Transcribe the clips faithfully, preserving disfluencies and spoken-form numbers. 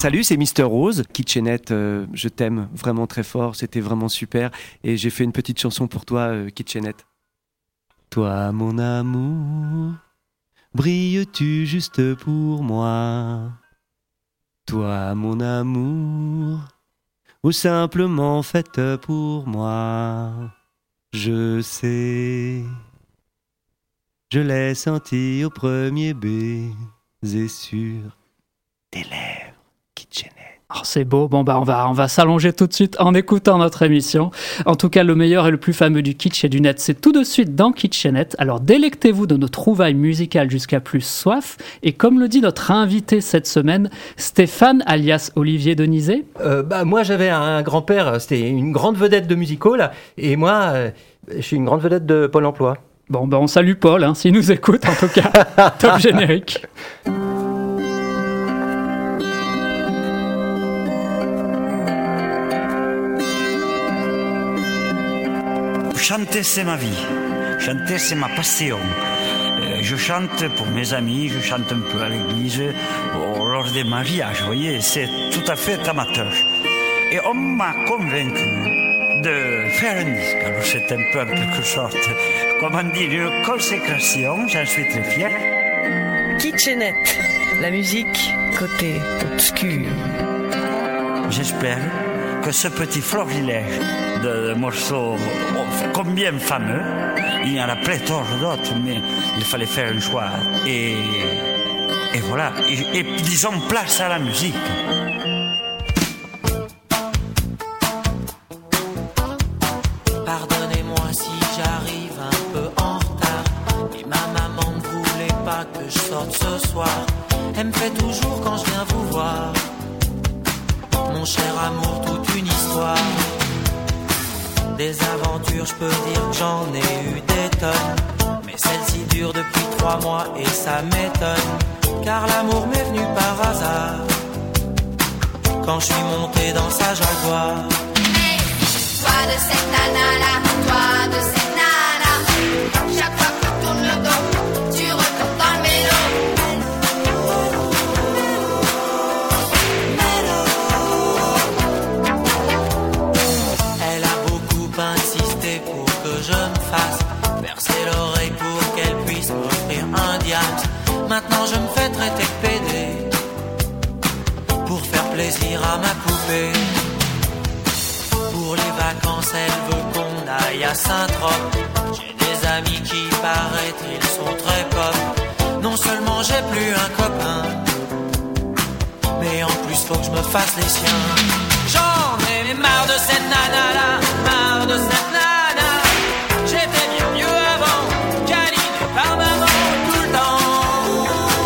Salut, c'est Mister Rose. Kitchenette, euh, je t'aime vraiment très fort, c'était vraiment super. Et j'ai fait une petite chanson pour toi, euh, Kitchenette. Toi, mon amour, brilles-tu juste pour moi? Toi, mon amour, ou simplement faite pour moi? Je sais, je l'ai senti au premier baiser sur tes lèvres. Kitchenette. Oh, c'est beau. Bon, bah, on va, on va s'allonger tout de suite en écoutant notre émission. En tout cas, le meilleur et le plus fameux du kitsch et du net, c'est tout de suite dans Kitchenette. Alors, délectez-vous de nos trouvailles musicales jusqu'à plus soif. Et comme le dit notre invité cette semaine, Stéphane, alias Olivier Denizet. Euh, bah, moi, j'avais un grand-père, c'était une grande vedette de music-hall. Et moi, euh, je suis une grande vedette de Pôle emploi. Bon, bah, on salue Paul, hein, s'il nous écoute, en tout cas. Top générique. Chanter, c'est ma vie. Chanter, c'est ma passion. Euh, je chante pour mes amis, je chante un peu à l'église, oh, lors des mariages, vous voyez, c'est tout à fait amateur. Et on m'a convaincu de faire un disque. Alors c'est un peu en quelque sorte, comment dire, une consécration, j'en suis très fier. Kitchenette, la musique côté obscur. J'espère que ce petit florilège de morceaux combien fameux, il y en a pléthore d'autres, mais il fallait faire un choix. Et, et voilà, et, et disons place à la musique. Pardonnez-moi si j'arrive un peu en retard, mais ma maman ne voulait pas que je sorte ce soir. Elle me fait toujours quand je viens vous voir, mon cher amour, toute une histoire. Des aventures, je peux dire que j'en ai eu des tonnes, mais celle-ci dure depuis trois mois et ça m'étonne, car l'amour m'est venu par hasard, quand je suis monté dans sa Jaguar. Hey, toi de cette nana-là, toi de cette nana, chaque fois que tu tournes le dos, tu retournes dans le mélo. Insisté pour que je me fasse percer l'oreille pour qu'elle puisse m'offrir un diamant. Maintenant je me fais traiter de pédé pour faire plaisir à ma poupée. Pour les vacances elle veut qu'on aille à Saint-Tropez. J'ai des amis qui paraît-il sont très pop. Non seulement j'ai plus un copain, mais en plus faut que je me fasse les siens. J'en ai marre de cette nana là, marre de cette nana. J'étais bien mieux avant, câlinée par maman tout le temps,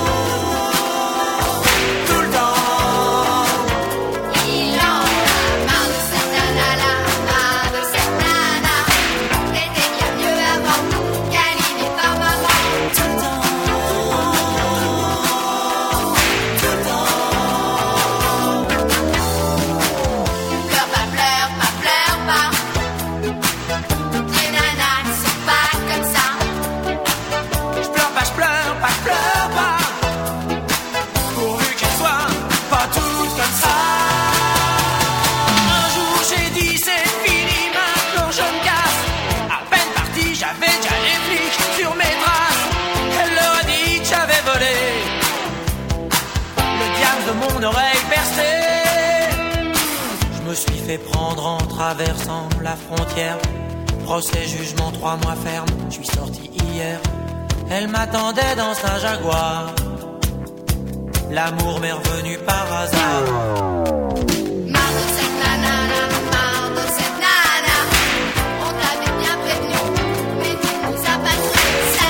tout le temps. Il en a marre de cette nana là, marre de cette nana. T'étais bien mieux avant, câlinée par maman tout le temps, tout le temps. Pleure pas, pleure pas, pleure pas. Les nanas ne sont pas comme ça. Je pleure pas, je pleure pas, je pleure pas, pourvu qu'elles soient pas toutes comme ça. Un jour j'ai dit c'est fini, maintenant je me casse. À peine parti, j'avais déjà les flics sur mes traces. Elle leur a dit que j'avais volé le diable de mon oreille percée. Je me suis fait prendre en traversant la frontière. Procès, jugement, trois mois ferme. Je suis sorti hier. Elle m'attendait dans sa Jaguar. L'amour m'est revenu par hasard. Marre de cette nana là, marre de cette nana. On t'avait bien prévenu, mais tu nous as pas cru.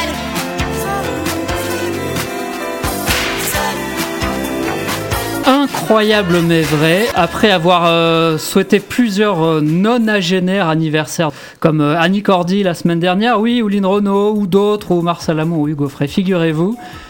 Salut, salut. Incroyable mais vrai. Après avoir euh, souhaité plusieurs euh, nonagénaires anniversaires, comme euh, Annie Cordy la semaine dernière, oui, ou Lynn Renaud, ou d'autres, ou Marcel Amont, ou Hugo Frey, figurez-vous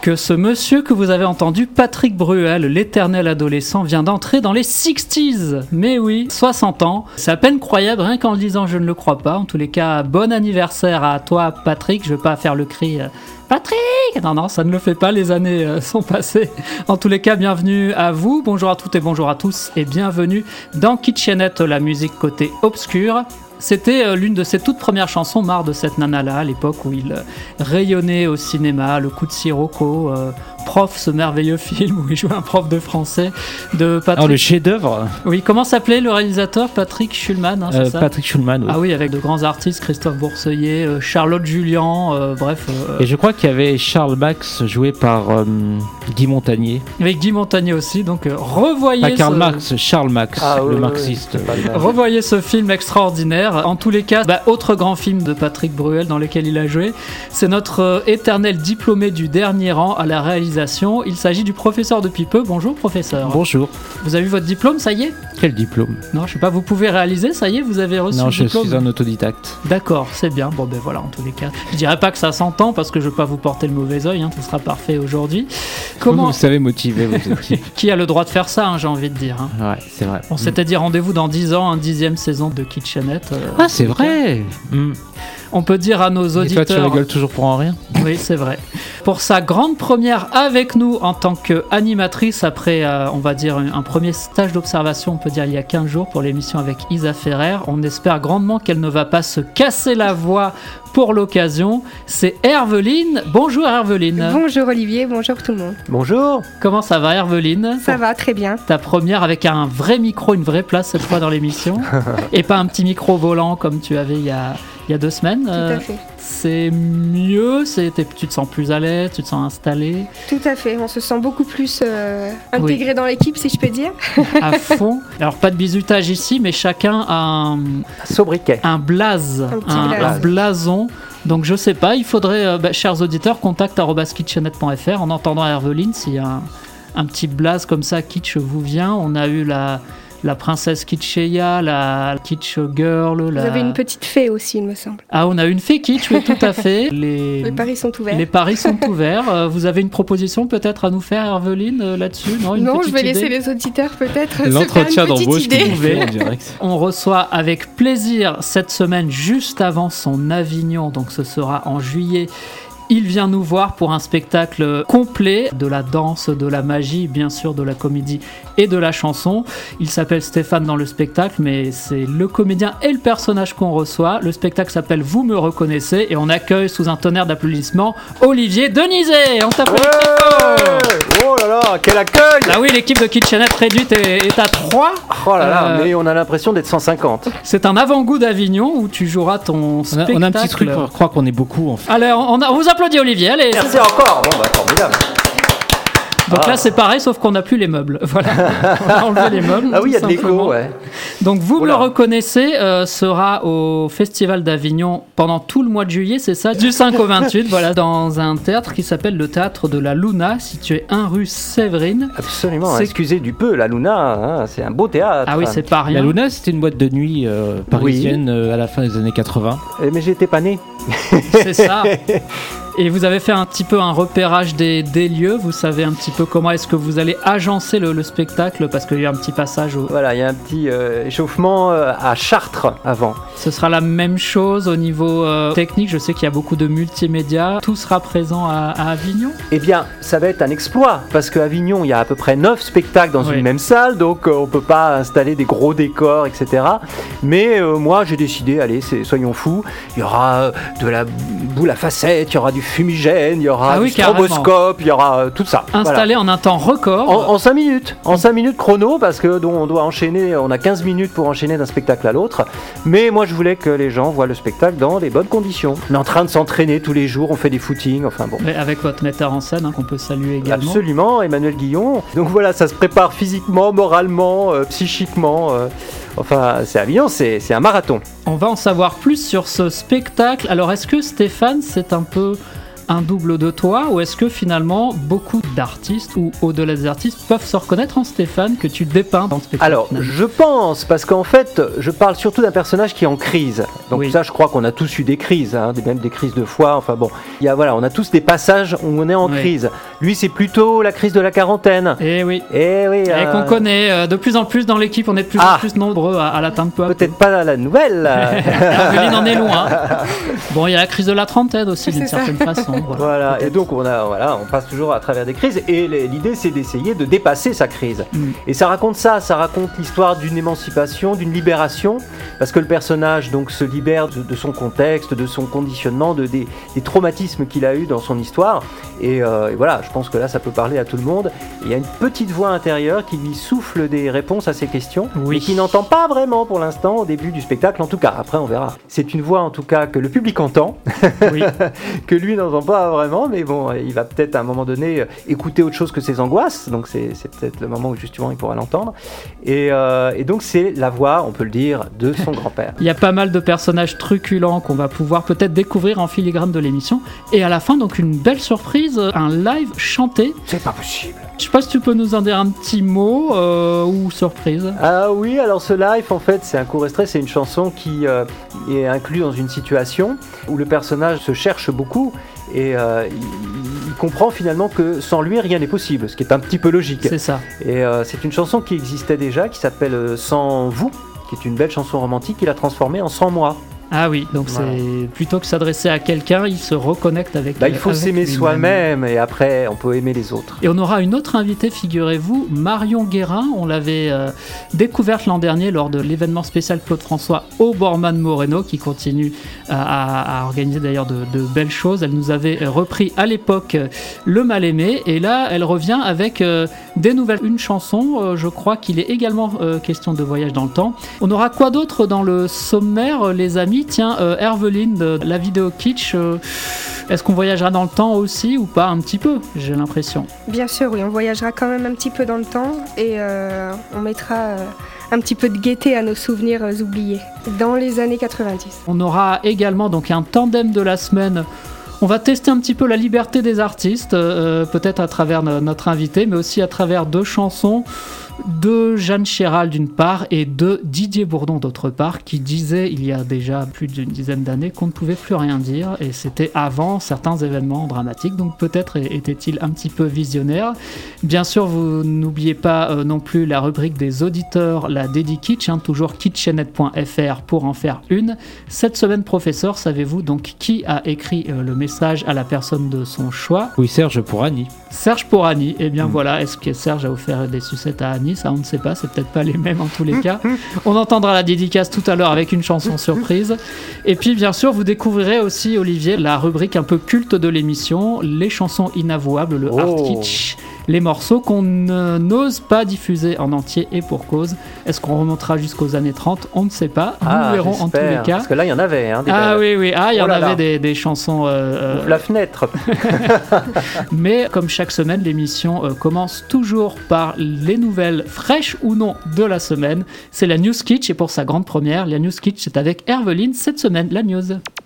que ce monsieur que vous avez entendu, Patrick Bruel, l'éternel adolescent, vient d'entrer dans les soixante. Mais oui, soixante ans. C'est à peine croyable, rien qu'en le disant, je ne le crois pas. En tous les cas, bon anniversaire à toi, Patrick. Je ne vais pas faire le cri euh, Patrick. Non, non, ça ne le fait pas, les années euh, sont passées. En tous les cas, bienvenue à vous. Bonjour à toutes et bonjour à tous. Et bienvenue dans Kitchenette, la musique côté obscur. C'était euh, l'une de ses toutes premières chansons, marre de cette nana-là, à l'époque où il euh, rayonnait au cinéma, Le coup de Sirocco, euh, Prof, ce merveilleux film où il jouait un prof de français de Patrick. Oh, le chef-d'œuvre. Oui, comment s'appelait le réalisateur? Patrick Schulman, hein, c'est euh, ça Patrick Schulman, oui. Ah oui, avec de grands artistes, Christophe Bourseillet, euh, Charlotte Julien, euh, bref. Euh, Et je crois qu'il y avait Charles Max joué par euh, Guy Montagnier. Avec Guy Montagnier aussi, donc euh, revoyez. Pas Karl ce... Marx, Charles Max, Ah, le oui, marxiste. oui, oui. Revoyez ce film extraordinaire. En tous les cas, bah, autre grand film de Patrick Bruel dans lequel il a joué. C'est notre euh, éternel diplômé du dernier rang à la réalisation. Il s'agit du professeur de Pipeux. Bonjour professeur. Bonjour. Vous avez eu votre diplôme, ça y est? Quel diplôme? Non, je sais pas, vous pouvez réaliser, ça y est, vous avez reçu Non, le je diplôme? suis un autodidacte. D'accord, c'est bien. Bon ben voilà, en tous les cas. Je dirais pas que ça s'entend parce que je veux pas vous porter le mauvais oeil, hein, tout sera parfait aujourd'hui. Comment Vous savez motiver vos équipes. Qui a le droit de faire ça, hein, j'ai envie de dire, hein. Ouais, c'est vrai. On s'était dit rendez-vous dans dix ans, un dixième saison de Kitchenette. euh, Ah, c'est en tout cas. vrai. Mm. On peut dire à nos Et toi, auditeurs. tu rigoles toujours pour en rien. Oui, c'est vrai. Pour sa grande première avec nous en tant qu'animatrice, après, euh, on va dire, un, un premier stage d'observation, on peut dire il y a quinze jours pour l'émission avec Isa Ferrer. On espère grandement qu'elle ne va pas se casser la voix pour l'occasion. C'est Herveline. Bonjour Herveline. Bonjour Olivier, bonjour tout le monde. Bonjour. Comment ça va Herveline? Ça va très bien. Ta première avec un vrai micro, une vraie place cette fois dans l'émission. Et pas un petit micro volant comme tu avais il y a, il y a deux semaines. Tout Euh, à fait. C'est mieux, c'est, t'es- tu te sens plus à l'aise, tu te sens installé Tout à fait. On se sent beaucoup plus euh, intégré dans l'équipe, si je peux dire. à fond. Alors pas de bizutage ici, mais chacun a un, Sobriquet. un blaze, Un petit un, blaze. un blason. Donc je sais pas, il faudrait, euh, bah, chers auditeurs, contact arobase kitchenette point f r en entendant Herveline, s'il y a un, un petit blaze comme ça, kitsch vous vient. On a eu la, la princesse Kitscheya, la kitsch girl. La... Vous avez une petite fée aussi, il me semble. Ah, on a une fée kitsch, oui, tout à fait. Les, Les paris sont ouverts. les paris sont ouverts. Euh, vous avez une proposition peut-être à nous faire, Herveline, euh, là-dessus? Non, une Non, petite je vais idée laisser les auditeurs peut-être se L'entretien faire une petite d'embauche que idée. vous faites en direct. On reçoit avec plaisir cette semaine, juste avant son Avignon, donc ce sera en juillet. Il vient nous voir pour un spectacle complet de la danse, de la magie, bien sûr de la comédie et de la chanson. Il s'appelle Stéphane dans le spectacle, mais c'est le comédien et le personnage qu'on reçoit. Le spectacle s'appelle Vous me reconnaissez et on accueille sous un tonnerre d'applaudissements Olivier Denizet. On t'applaudit. Ouais. Oh là là, quel accueil. Ah oui, l'équipe de Kitchenette réduite est, est à trois. Oh là là, Euh, mais on a l'impression d'être cent cinquante. C'est un avant-goût d'Avignon où tu joueras ton On a, spectacle. on a un petit truc pour croire qu'on est beaucoup en fait. Allez, on, a- on vous applaudit Olivier, allez. Merci encore. Bon bah formidable. Donc Ah. là c'est pareil sauf qu'on n'a plus les meubles. Voilà, on a enlevé les meubles. Ah oui, il y a tout de simplement. l'écho, ouais. Donc vous Oula. me reconnaissez euh, sera au Festival d'Avignon pendant tout le mois de juillet, c'est ça, du cinq au vingt-huit, voilà, dans un théâtre qui s'appelle le Théâtre de la Luna, situé un rue Séverine. Absolument. C'est- Excusez du peu, la Luna, hein, c'est un beau théâtre. Ah oui, c'est pas La rien. Luna, c'était une boîte de nuit euh, parisienne euh, à la fin des années quatre-vingts. Eh, Mais j'étais pas né. C'est ça. Et vous avez fait un petit peu un repérage des, des lieux, vous savez un petit peu comment est-ce que vous allez agencer le, le spectacle, parce qu'il y a un petit passage au... Voilà, il y a un petit euh, échauffement euh, à Chartres avant. Ce sera la même chose au niveau euh, technique, je sais qu'il y a beaucoup de multimédia, tout sera présent à, à Avignon. Eh bien, ça va être un exploit, parce qu'à Avignon, il y a à peu près neuf spectacles dans Oui. une même salle, donc euh, on peut pas installer des gros décors, et cetera. Mais euh, moi, j'ai décidé, allez, c'est- soyons fous, il y aura euh, de la boule à facettes, il y aura du fumigène, il y aura Ah oui, du carrément. stroboscope, il y aura euh, tout ça. Installé en un temps record. Voilà. En, en cinq minutes, en cinq minutes chrono, parce que donc, on doit enchaîner, on a quinze minutes pour enchaîner d'un spectacle à l'autre. Mais moi, je voulais que les gens voient le spectacle dans les bonnes conditions. On est en train de s'entraîner tous les jours, on fait des footings, enfin bon. Mais avec votre metteur en scène, hein, qu'on peut saluer également. Absolument, Emmanuel Guillon. Donc voilà, ça se prépare physiquement, moralement, euh, psychiquement. euh, enfin, c'est Avignon, c'est c'est un marathon. On va en savoir plus sur ce spectacle. Alors, est-ce que Stéphane, c'est un peu un double de toi, ou est-ce que finalement beaucoup d'artistes, ou au-delà des artistes, peuvent se reconnaître en Stéphane que tu dépeins dans le spectacle? Alors, je pense, parce qu'en fait, je parle surtout d'un personnage qui est en crise. Donc Oui. ça, je crois qu'on a tous eu des crises, hein, des- même des crises de foi. Enfin bon, il y a, voilà, on a tous des passages où on est en Oui. crise. Lui, c'est plutôt la crise de la quarantaine. Eh oui. Et oui. Et euh, qu'on connaît euh, de plus en plus dans l'équipe, on est de plus Ah. en plus nombreux à, à l'atteindre peu à peu. Peut-être pas la, la nouvelle. Herveline en est loin. Bon, il y a la crise de la trentaine aussi, d'une C'est ça. certaine façon. Voilà. Voilà, et Peut-être. donc on, a, voilà, on passe toujours à travers des crises, et les- l'idée c'est d'essayer de dépasser sa crise. Mm. Et ça raconte ça, ça raconte l'histoire d'une émancipation, d'une libération, parce que le personnage donc se libère de, de son contexte, de son conditionnement, de, des, des traumatismes qu'il a eu dans son histoire. Et, euh, et voilà, je pense que là ça peut parler à tout le monde. Et il y a une petite voix intérieure qui lui souffle des réponses à ses questions, Oui. et qui n'entend pas vraiment pour l'instant au début du spectacle, en tout cas, après on verra. C'est une voix en tout cas que le public entend, Oui. que lui n'entend pas vraiment, mais bon, il va peut-être à un moment donné écouter autre chose que ses angoisses, donc c'est, c'est peut-être le moment où justement il pourra l'entendre. Et, euh, et donc c'est la voix, on peut le dire, de son grand-père. Il y a pas mal de personnages truculents qu'on va pouvoir peut-être découvrir en filigrane de l'émission. Et à la fin, donc une belle surprise, un live chanté. C'est pas possible. Je sais pas si tu peux nous en dire un petit mot euh, ou surprise. Ah oui, alors ce live, en fait, c'est un court extrait, c'est une chanson qui euh, est inclue dans une situation où le personnage se cherche beaucoup et euh, il, il comprend finalement que sans lui, rien n'est possible, ce qui est un petit peu logique. C'est ça. Et euh, c'est une chanson qui existait déjà, qui s'appelle euh, Sans vous, qui est une belle chanson romantique, qu'il a transformée en Sans moi. Ah oui, donc Voilà. c'est plutôt que s'adresser à quelqu'un, il se reconnecte avec Bah, il faut avec s'aimer lui-même. soi-même et après, on peut aimer les autres. Et on aura une autre invitée, figurez-vous, Marion Guérin. On l'avait euh, découverte l'an dernier lors de l'événement spécial Claude François au Borman Moreno, qui continue euh, à, à organiser d'ailleurs de, de belles choses. Elle nous avait euh, repris à l'époque euh, Le Mal-Aimé, et là, elle revient avec euh, des nouvelles. Une chanson, euh, je crois qu'il est également euh, question de voyage dans le temps. On aura quoi d'autre dans le sommaire, euh, les amis? Tiens, euh, Herveline, de la vidéo kitsch, euh, est-ce qu'on voyagera dans le temps aussi ou pas? Un petit peu, j'ai l'impression. Bien sûr, oui, on voyagera quand même un petit peu dans le temps et euh, on mettra euh, un petit peu de gaieté à nos souvenirs euh, oubliés dans les années quatre-vingt-dix. On aura également donc un tandem de la semaine. On va tester un petit peu la liberté des artistes, euh, peut-être à travers no- notre invité, mais aussi à travers deux chansons de Jeanne Chéral d'une part et de Didier Bourdon d'autre part, qui disait il y a déjà plus d'une dizaine d'années qu'on ne pouvait plus rien dire, et c'était avant certains événements dramatiques, donc peut-être était-il un petit peu visionnaire. Bien sûr, vous n'oubliez pas euh, non plus la rubrique des auditeurs, la dédi kitsch, hein, toujours kitchenet point f r pour en faire une. Cette semaine, professeur, savez-vous donc qui a écrit euh, le message à la personne de son choix? Oui, Serge pour Annie. Serge pour Annie. Eh bien Mm. voilà, est-ce que Serge a offert des sucettes à Annie? Ça, on ne sait pas, c'est peut-être pas les mêmes en tous les cas. On entendra la dédicace tout à l'heure avec une chanson surprise. Et puis, bien sûr, vous découvrirez aussi, Olivier, la rubrique un peu culte de l'émission, les chansons inavouables, le Oh. art kitsch. Les morceaux qu'on ne- n'ose pas diffuser en entier et pour cause. Est-ce qu'on remontera jusqu'aux années trente? On ne sait pas. Nous Ah, verrons en tous les j'espère, cas. parce que là, il y en avait. Hein, des Ah belles. oui, oui, ah, il y Oh en là là. avait des, des chansons. euh, Ouvre la fenêtre. mais comme chaque semaine, l'émission euh, commence toujours par les nouvelles fraîches ou non de la semaine. C'est la News Kitsch, et pour sa grande première, la News Kitsch, c'est avec Herveline cette semaine, la news.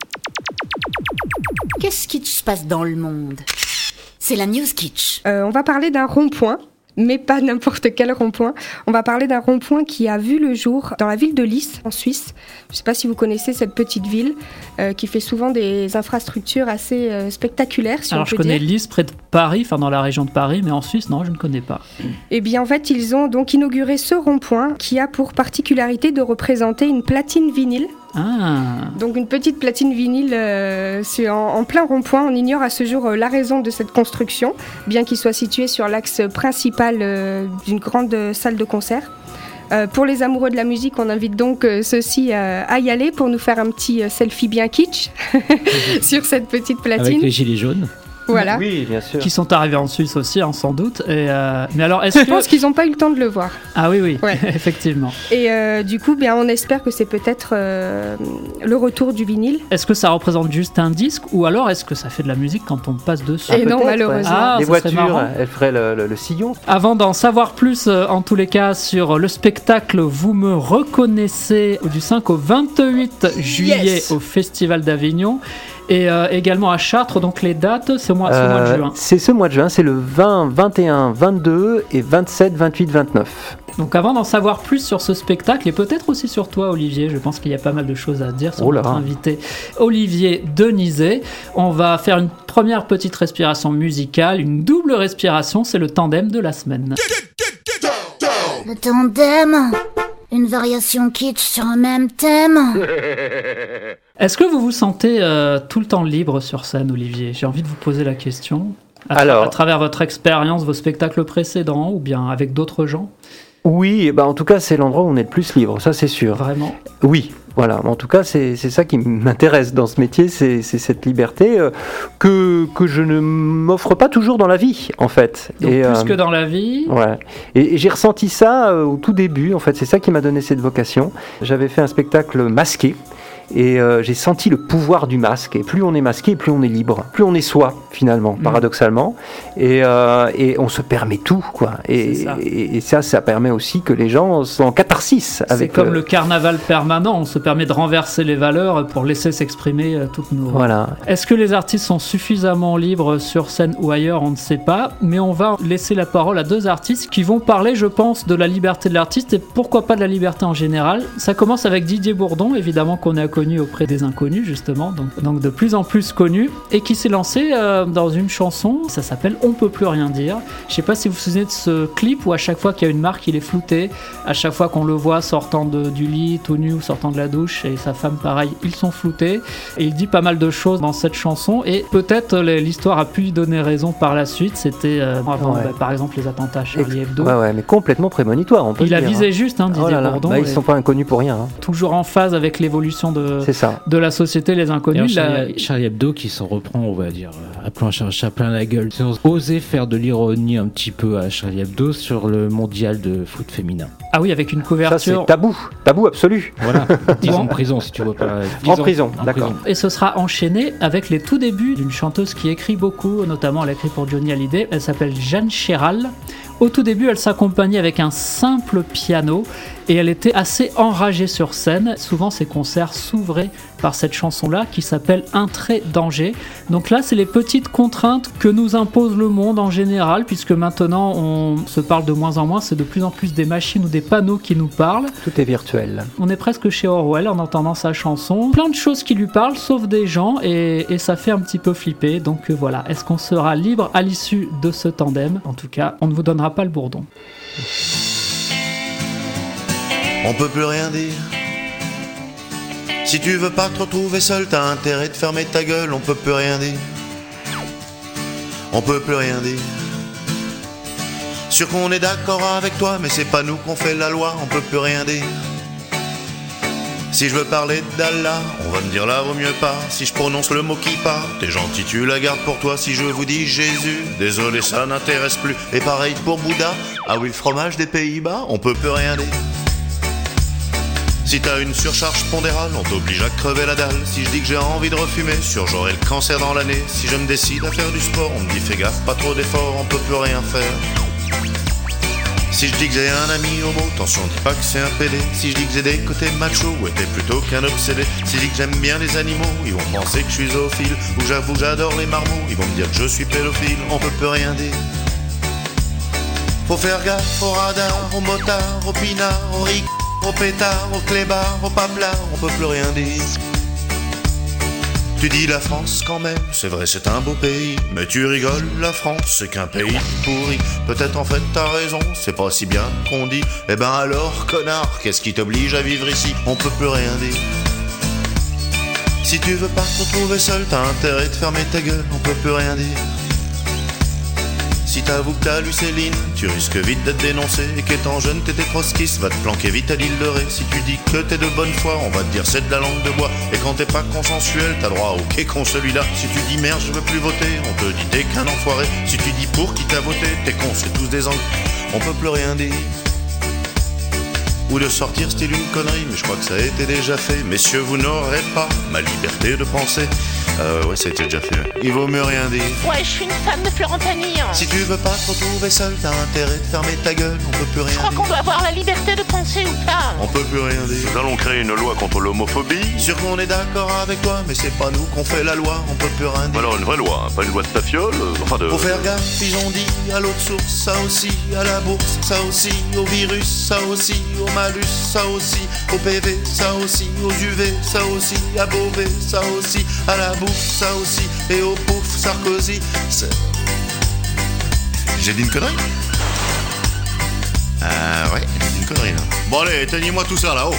Qu'est-ce qui se passe dans le monde? C'est la News Kitsch. Euh, on va parler d'un rond-point, mais pas n'importe quel rond-point. On va parler d'un rond-point qui a vu le jour dans la ville de Lys, en Suisse. Je ne sais pas si vous connaissez cette petite ville euh, qui fait souvent des infrastructures assez euh, spectaculaires, si Alors on je peut connais dire. Lys près de Paris, enfin dans la région de Paris, mais en Suisse, non, je ne connais pas. Eh bien, en fait, ils ont donc inauguré ce rond-point qui a pour particularité de représenter une platine vinyle. Ah, Donc une petite platine vinyle euh, c'est en, en plein rond-point. On ignore à ce jour euh, la raison de cette construction, bien qu'il soit situé sur l'axe principal euh, d'une grande euh, salle de concert. Euh, pour les amoureux de la musique, on invite donc euh, ceux-ci euh, à y aller pour nous faire un petit euh, selfie bien kitsch sur cette petite platine. Avec les gilets jaunes. Voilà. Oui, bien sûr. qui sont arrivés en Suisse aussi, hein, sans doute. Et, euh, mais alors, est-ce Je que... pense qu'ils n'ont pas eu le temps de le voir. Ah oui, oui, Ouais. effectivement. Et euh, du coup, bien, on espère que c'est peut-être euh, le retour du vinyle. Est-ce que ça représente juste un disque, ou alors est-ce que ça fait de la musique quand on passe dessus? Et non, Peut-être, malheureusement. ouais. Ah, les ça serait voitures, marrant. elles feraient le, le- le sillon. Avant d'en savoir plus, euh, en tous les cas, sur le spectacle Vous me reconnaissez du cinq au vingt-huit juillet Yes. au Festival d'Avignon, Et euh, également à Chartres, donc les dates, c'est au mois, c'est au mois de Euh, juin. c'est ce mois de juin, c'est le vingt, vingt et un, vingt-deux et vingt-sept, vingt-huit, vingt-neuf. Donc avant d'en savoir plus sur ce spectacle, et peut-être aussi sur toi Olivier, je pense qu'il y a pas mal de choses à dire sur Oh là. notre invité Olivier Denizet, on va faire une première petite respiration musicale, une double respiration, c'est le tandem de la semaine. Le tandem, une variation kitsch sur un même thème. Est-ce que vous vous sentez euh, tout le temps libre sur scène, Olivier ? J'ai envie de vous poser la question. À, tra- Alors- à travers votre expérience, vos spectacles précédents, ou bien avec d'autres gens, Oui, bah en tout cas, c'est l'endroit où on est le plus libre, ça c'est sûr. vraiment ? Oui, voilà. En tout cas, c'est c'est ça qui m'intéresse dans ce métier, c'est c'est cette liberté euh, que, que je ne m'offre pas toujours dans la vie, en fait. Donc Et, plus euh, que dans la vie. Ouais. Et, et j'ai ressenti ça euh, au tout début, en fait. C'est ça qui m'a donné cette vocation. J'avais fait un spectacle masqué. Et euh, j'ai senti le pouvoir du masque. Et plus on est masqué, plus on est libre. Plus on est soi, finalement, Mm. paradoxalement. Et, euh, et on se permet tout, quoi. Et C'est ça. et, et ça, ça permet aussi que les gens sont en catharsis. C'est Avec comme euh, le carnaval permanent, on se permet de renverser les valeurs pour laisser s'exprimer euh, toutes nos... Voilà. Est-ce que les artistes sont suffisamment libres sur scène ou ailleurs ? On ne sait pas, mais on va laisser la parole à deux artistes qui vont parler, je pense, de la liberté de l'artiste et pourquoi pas de la liberté en général. Ça commence avec Didier Bourdon, évidemment qu'on a connu auprès des inconnus, justement, donc, donc de plus en plus connu, et qui s'est lancé euh, dans une chanson, ça s'appelle On peut plus rien dire. Je sais pas si vous vous souvenez de ce clip où à chaque fois qu'il y a une marque, il est flouté, à chaque fois qu'on le voit sortant de, du lit, tout nu ou sortant de la douche, et sa femme pareil, ils sont floutés, et il dit pas mal de choses dans cette chanson, et peut-être euh, l'histoire a pu lui donner raison par la suite, c'était euh, avant, Ouais. bah, par exemple les attentats à Charlie Hebdo. Ouais, ouais, mais complètement prémonitoire, on peut Il le a dire, visé hein. juste, hein, Didier Oh là là. Bourdon, Bah, ils et sont pas inconnus pour rien. hein. toujours en phase avec l'évolution de, C'est ça. de la société, les D'ailleurs, inconnus. la- Charlie, Charlie Hebdo qui s'en reprend, on va dire, euh, appelons un chat un chat plein la gueule. Ils ont osé faire de l'ironie un petit peu à Charlie Hebdo sur le mondial de foot féminin. Ah oui, avec une Ça, couverture. c'est tabou. Tabou absolu. Voilà, dix Bon. ans en prison si tu vois pas. dix En ans prison, en d'accord. prison. Et ce sera enchaîné avec les tout débuts d'une chanteuse qui écrit beaucoup, notamment elle a écrit pour Johnny Hallyday. Elle s'appelle Jeanne Chéral. Au tout début, elle s'accompagnait avec un simple piano et elle était assez enragée sur scène. Souvent, ses concerts s'ouvraient par cette chanson-là qui s'appelle Un trait danger. Donc là, c'est les petites contraintes que nous impose le monde en général, puisque maintenant on se parle de moins en moins, c'est de plus en plus des machines ou des panneaux qui nous parlent. Tout est virtuel. On est presque chez Orwell en entendant sa chanson. Plein de choses qui lui parlent, sauf des gens, et, et ça fait un petit peu flipper. Donc euh, voilà, est-ce qu'on sera libre à l'issue de ce tandem ? En tout cas, on ne vous donnera pas le bourdon. On peut plus rien dire. Si tu veux pas te retrouver seul, t'as intérêt de fermer ta gueule. On peut plus rien dire. On peut plus rien dire. Sûr qu'on est d'accord avec toi, mais c'est pas nous qu'on fait la loi. On peut plus rien dire. Si je veux parler d'Allah, on va me dire là vaut mieux pas. Si je prononce le mot qui part, t'es gentil, tu la gardes pour toi. Si je vous dis Jésus, désolé, ça n'intéresse plus. Et pareil pour Bouddha, ah oui, le fromage des Pays-Bas, on peut plus rien dire. Si t'as une surcharge pondérale, on t'oblige à crever la dalle. Si je dis que j'ai envie de refumer, sûr j'aurai le cancer dans l'année. Si je me décide à faire du sport, on me dit fais gaffe, pas trop d'efforts, on peut plus rien faire. Si je dis que j'ai un ami homo, attention dis pas que c'est un pédé. Si je dis que j'ai des côtés macho, ouais t'es plutôt qu'un obsédé. Si je dis que j'aime bien les animaux, ils vont penser que je suis zoophile. Ou j'avoue j'adore les marmots, ils vont me dire que je suis pédophile. On peut plus rien dire. Faut faire gaffe au radar, au motard, au pinard, au ric, au pétard, au clébard, au paplard, on peut plus rien dire. Tu dis la France quand même, c'est vrai c'est un beau pays. Mais tu rigoles, la France c'est qu'un pays pourri. Peut-être en fait t'as raison, c'est pas si bien qu'on dit. Eh ben alors connard, qu'est-ce qui t'oblige à vivre ici? On peut plus rien dire. Si tu veux pas te retrouver seul, t'as intérêt de fermer ta gueule, on peut plus rien dire. Si t'avoues que t'as lu Céline, tu risques vite d'être dénoncé. Et qu'étant jeune t'étais trotskiste, va te planquer vite à l'île de Ré. Si tu dis que t'es de bonne foi, on va te dire c'est de la langue de bois. Et quand t'es pas consensuel, t'as droit au quai con celui-là. Si tu dis merde je veux plus voter, on te dit t'es qu'un enfoiré. Si tu dis pour qui t'as voté, t'es con, c'est tous des angles. On peut plus rien dire. Ou de sortir style une connerie, mais je crois que ça a été déjà fait. Messieurs, vous n'aurez pas ma liberté de penser. Euh, ouais, ça a été déjà fait. Ouais. Il vaut mieux rien dire. Ouais, je suis une femme de Florentanie. Hein. Si tu veux pas te retrouver seul, t'as intérêt de fermer ta gueule, on peut plus rien dire. Je crois dire. qu'on doit avoir la liberté de penser ou pas. On peut plus rien dire. Nous allons créer une loi contre l'homophobie. Sûr qu'on est d'accord avec toi, mais c'est pas nous qu'on fait la loi, on peut plus rien dire. Alors une vraie loi, pas une loi de tafiole, euh, enfin de... Faut faire gaffe, ils ont dit, à l'autre source, ça aussi, à la bourse, ça aussi, au virus, ça aussi, au malus, ça aussi, au P V, ça aussi, aux U V, ça aussi, à Beauvais, ça aussi, à la bouffe, ça aussi, et au pouf, Sarkozy, c'est... J'ai dit une connerie? Ah ouais, j'ai dit une connerie là. Bon allez, éteignez-moi tout ça là-haut.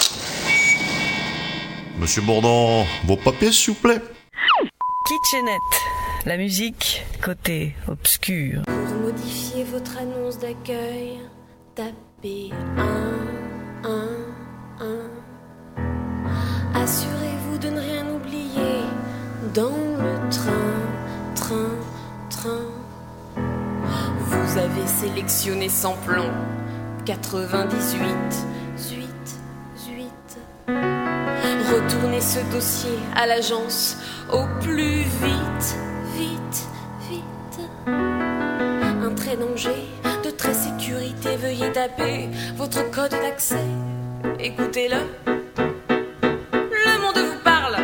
Monsieur Bourdon, vos papiers s'il vous plaît. Kitchenette, la musique côté obscur. Pour modifier votre annonce d'accueil, tapez un, un, un. Assurez-vous de ne rien oublier dans le train, train, train. Vous avez sélectionné sans plomb quatre-vingt-dix-huit, huit, huit. Retournez ce dossier à l'agence au plus vite, vite, vite. Un trait danger, de trait sécurité, veuillez taper votre code d'accès. Écoutez-le. Le monde vous parle.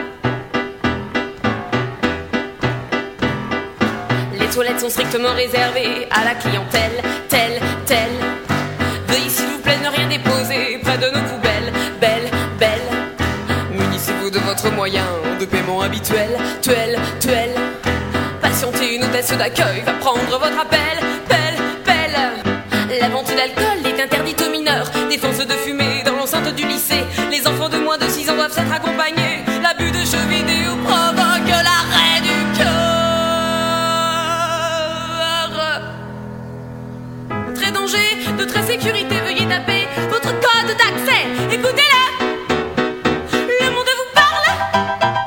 Les toilettes sont strictement réservées à la clientèle, telle, telle. Veuillez s'il vous plaît ne rien déposer près de nos poubelles, belle, belle. Munissez-vous de votre moyen de paiement habituel, tuel, tuel. Patientez, une hôtesse d'accueil va prendre votre appel, pelle, pelle. La vente d'alcool est interdite aux mineurs. Défense de fumée dans l'enceinte du lycée. Les enfants de moins de six ans doivent s'être accompagnés. L'abus de jeux vidéo provoque l'arrêt du cœur. Très danger, de très sécurité, veuillez taper votre code d'accès. Écoutez-le. Le monde vous parle.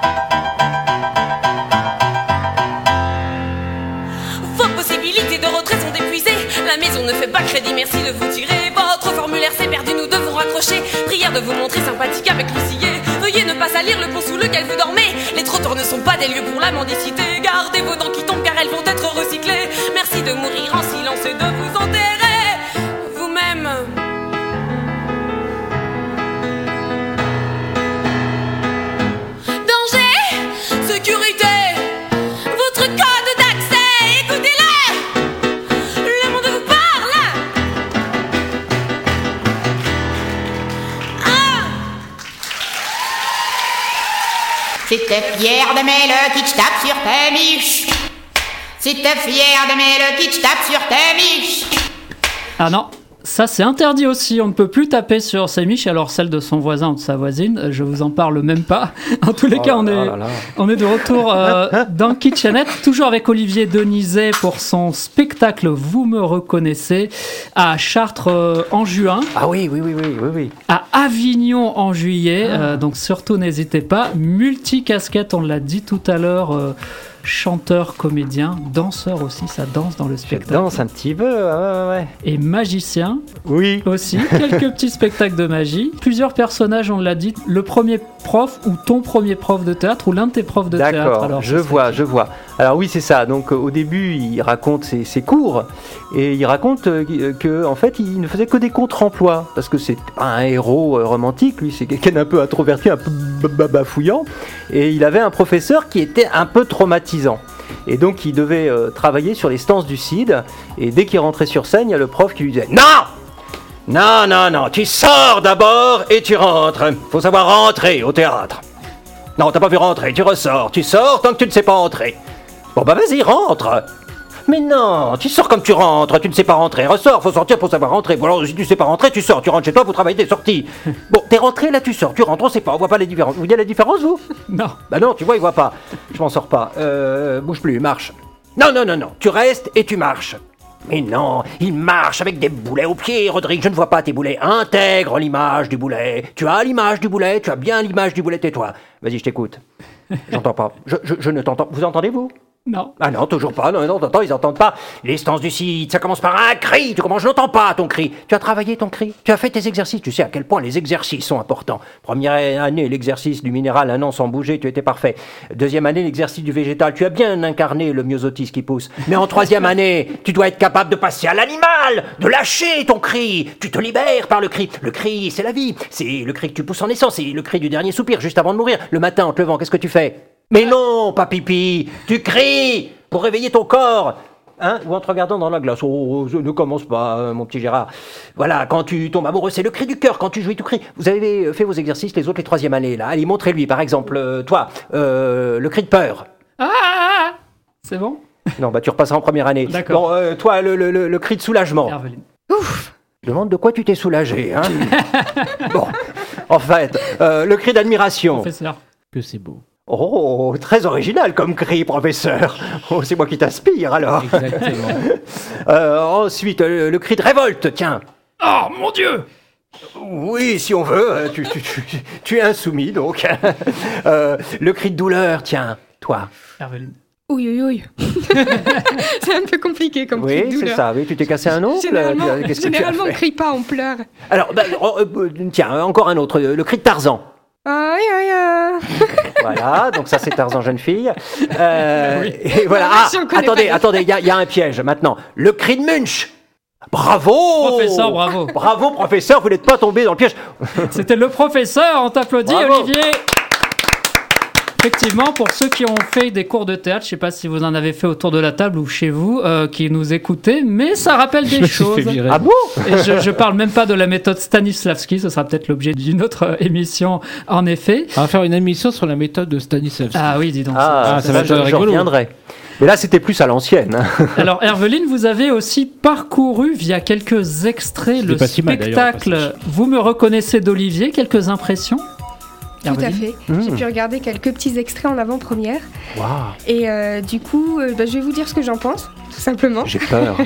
Vos possibilités de retrait sont épuisées. La maison ne fait pas crédit, merci de vous tirer. Votre formulaire s'est perdu, nous devons raccrocher. Prière de vous montrer sympathique avec l'huissier. Veuillez ne pas salir le pont sous lequel vous dormez. Les trottoirs ne sont pas des lieux pour la mendicité. Gardez vos dents qui tombent car elles vont être recyclées. Merci de mourir en silence et de vous enterrer vous-même. Danger, sécurité, votre code d'accès, écoutez-le. Le monde vous parle. Ah. Si t'es fier d'aimer le kitsch, tape sur tes miches. Si t'es fier d'aimer le kitsch, tape sur tes miches. Ah non, ça c'est interdit aussi, on ne peut plus taper sur ses miches, alors celle de son voisin ou de sa voisine, je vous en parle même pas. En tous les oh cas, on là est, là là. on est de retour euh, dans Kitchenette, toujours avec Olivier Denizet pour son spectacle Vous me reconnaissez, à Chartres euh, en juin. Ah oui, oui, oui, oui, oui, oui. À Avignon en juillet, ah. euh, donc surtout n'hésitez pas. Multi-casquette, on l'a dit tout à l'heure. Euh, chanteur, comédien, danseur aussi, ça danse dans le spectacle. Je danse un petit peu, ouais, ouais, ouais. Et magicien. Oui. Aussi, quelques petits spectacles de magie. Plusieurs personnages, on l'a dit. Le premier prof ou ton premier prof de théâtre ou l'un de tes profs de théâtre. D'accord, alors, je vois, je vois. Alors oui, c'est ça. Donc au début, il raconte ses, ses cours et il raconte euh, que en fait, il ne faisait que des contre-emplois parce que c'est pas un héros euh, romantique. Lui, c'est quelqu'un d'un peu introverti, un peu bafouillant. Et il avait un professeur qui était un peu traumatisant. Et donc, il devait euh, travailler sur les stances du C I D. Et dès qu'il rentrait sur scène, il y a le prof qui lui disait « Non ! Non, non, non, tu sors d'abord et tu rentres. Faut savoir rentrer au théâtre. Non, t'as pas vu rentrer, tu ressors. Tu sors tant que tu ne sais pas entrer. Bon bah vas-y, rentre. Mais non, tu sors comme tu rentres, tu ne sais pas rentrer. Ressors, faut sortir pour savoir rentrer. Bon alors, si tu sais pas rentrer, tu sors, tu rentres chez toi pour travailler tes sorties. Bon, t'es rentré, là tu sors, tu rentres, on sait pas, on voit pas les différences. Vous voyez la différence, vous? Non. Bah non, tu vois, il voit pas. Je m'en sors pas. Euh, bouge plus, marche. Non, non, non, non, tu restes et tu marches. Mais non, il marche avec des boulets aux pieds, Rodrigue, je ne vois pas tes boulets. Intègre l'image du boulet. Tu as l'image du boulet, tu as bien l'image du boulet, tais-toi. Vas-y, je t'écoute. J'entends pas. Je, je, je ne t'entends. Vous entendez, vous? Non. Ah non, toujours pas. Non, non, attends, ils entendent pas. Les stances du site, ça commence par un cri. Tu comprends, je n'entends pas ton cri. Tu as travaillé ton cri. Tu as fait tes exercices. Tu sais à quel point les exercices sont importants. Première année, l'exercice du minéral, un an sans bouger, tu étais parfait. Deuxième année, l'exercice du végétal. Tu as bien incarné le myosotis qui pousse. Mais en troisième année, tu dois être capable de passer à l'animal, de lâcher ton cri. Tu te libères par le cri. Le cri, c'est la vie. C'est le cri que tu pousses en naissance. C'est le cri du dernier soupir, juste avant de mourir. Le matin, en te levant, qu'est-ce que tu fais ? Mais non, pas pipi, tu cries pour réveiller ton corps, hein, ou en te regardant dans la glace. Oh, oh, ne commence pas, euh, mon petit Gérard. Voilà, quand tu tombes amoureux, c'est le cri du cœur. Quand tu jouis, tu cries. Vous avez fait vos exercices, les autres, les troisième années, là. Allez, montrez-lui, par exemple, euh, toi, euh, le cri de peur. Ah, ah, ah c'est bon ? Non, bah tu repasseras en première année. D'accord. Bon, euh, toi, le, le, le, le cri de soulagement. Herveline. Ouf. Je demande de quoi tu t'es soulagé, hein. Bon, en fait, euh, le cri d'admiration. Professeur. Que c'est beau. Oh, très original comme cri, professeur. Oh, c'est moi qui t'inspire, alors. Exactement. euh, ensuite, le, le cri de révolte, tiens. Oh, mon Dieu! Oui, si on veut. Tu, tu, tu, tu es insoumis, donc. euh, le cri de douleur, tiens, toi. Herveline. Oui, oui, oui. C'est un peu compliqué comme Oui, cri de douleur. c'est ça. Oui, tu t'es cassé un ongle. Généralement, Qu'est-ce que tu as généralement on fait ne crie pas, on pleure. Alors, bah, oh, euh, tiens, encore un autre. Le cri de Tarzan. Aïe, aïe, aïe. Voilà, donc ça c'est Tarzan jeune fille. Euh, Oui. Et voilà. Ah, Ah, je connais attendez, pas. attendez, il y, a- il y a un piège maintenant. Le cri de Munch. Bravo. Professeur, bravo. Bravo, professeur, vous n'êtes pas tombé dans le piège. C'était le professeur, on t'applaudit, Bravo. Olivier. Effectivement, pour ceux qui ont fait des cours de théâtre, je ne sais pas si vous en avez fait autour de la table ou chez vous, euh, qui nous écoutez, mais ça rappelle Je des me suis choses. fait virer. Ah bon? Et je, je parle même pas de la méthode Stanislavski, ce sera peut-être l'objet d'une autre euh, émission, en effet. On va faire une émission sur la méthode de Stanislavski. Ah oui, dis donc. Ah, Ah, ça, ça va être je, je rigolo. reviendrai. Mais là, c'était plus à l'ancienne. hein. Alors, Herveline, vous avez aussi parcouru via quelques extraits le pas si mal, d'ailleurs, au spectacle passage. Vous me reconnaissez d'Olivier, quelques impressions? Tout à Herveline fait. J'ai Mmh. pu regarder quelques petits extraits en avant-première. Waouh, Et euh, du coup, euh, bah, je vais vous dire ce que j'en pense, tout simplement. j'ai peur.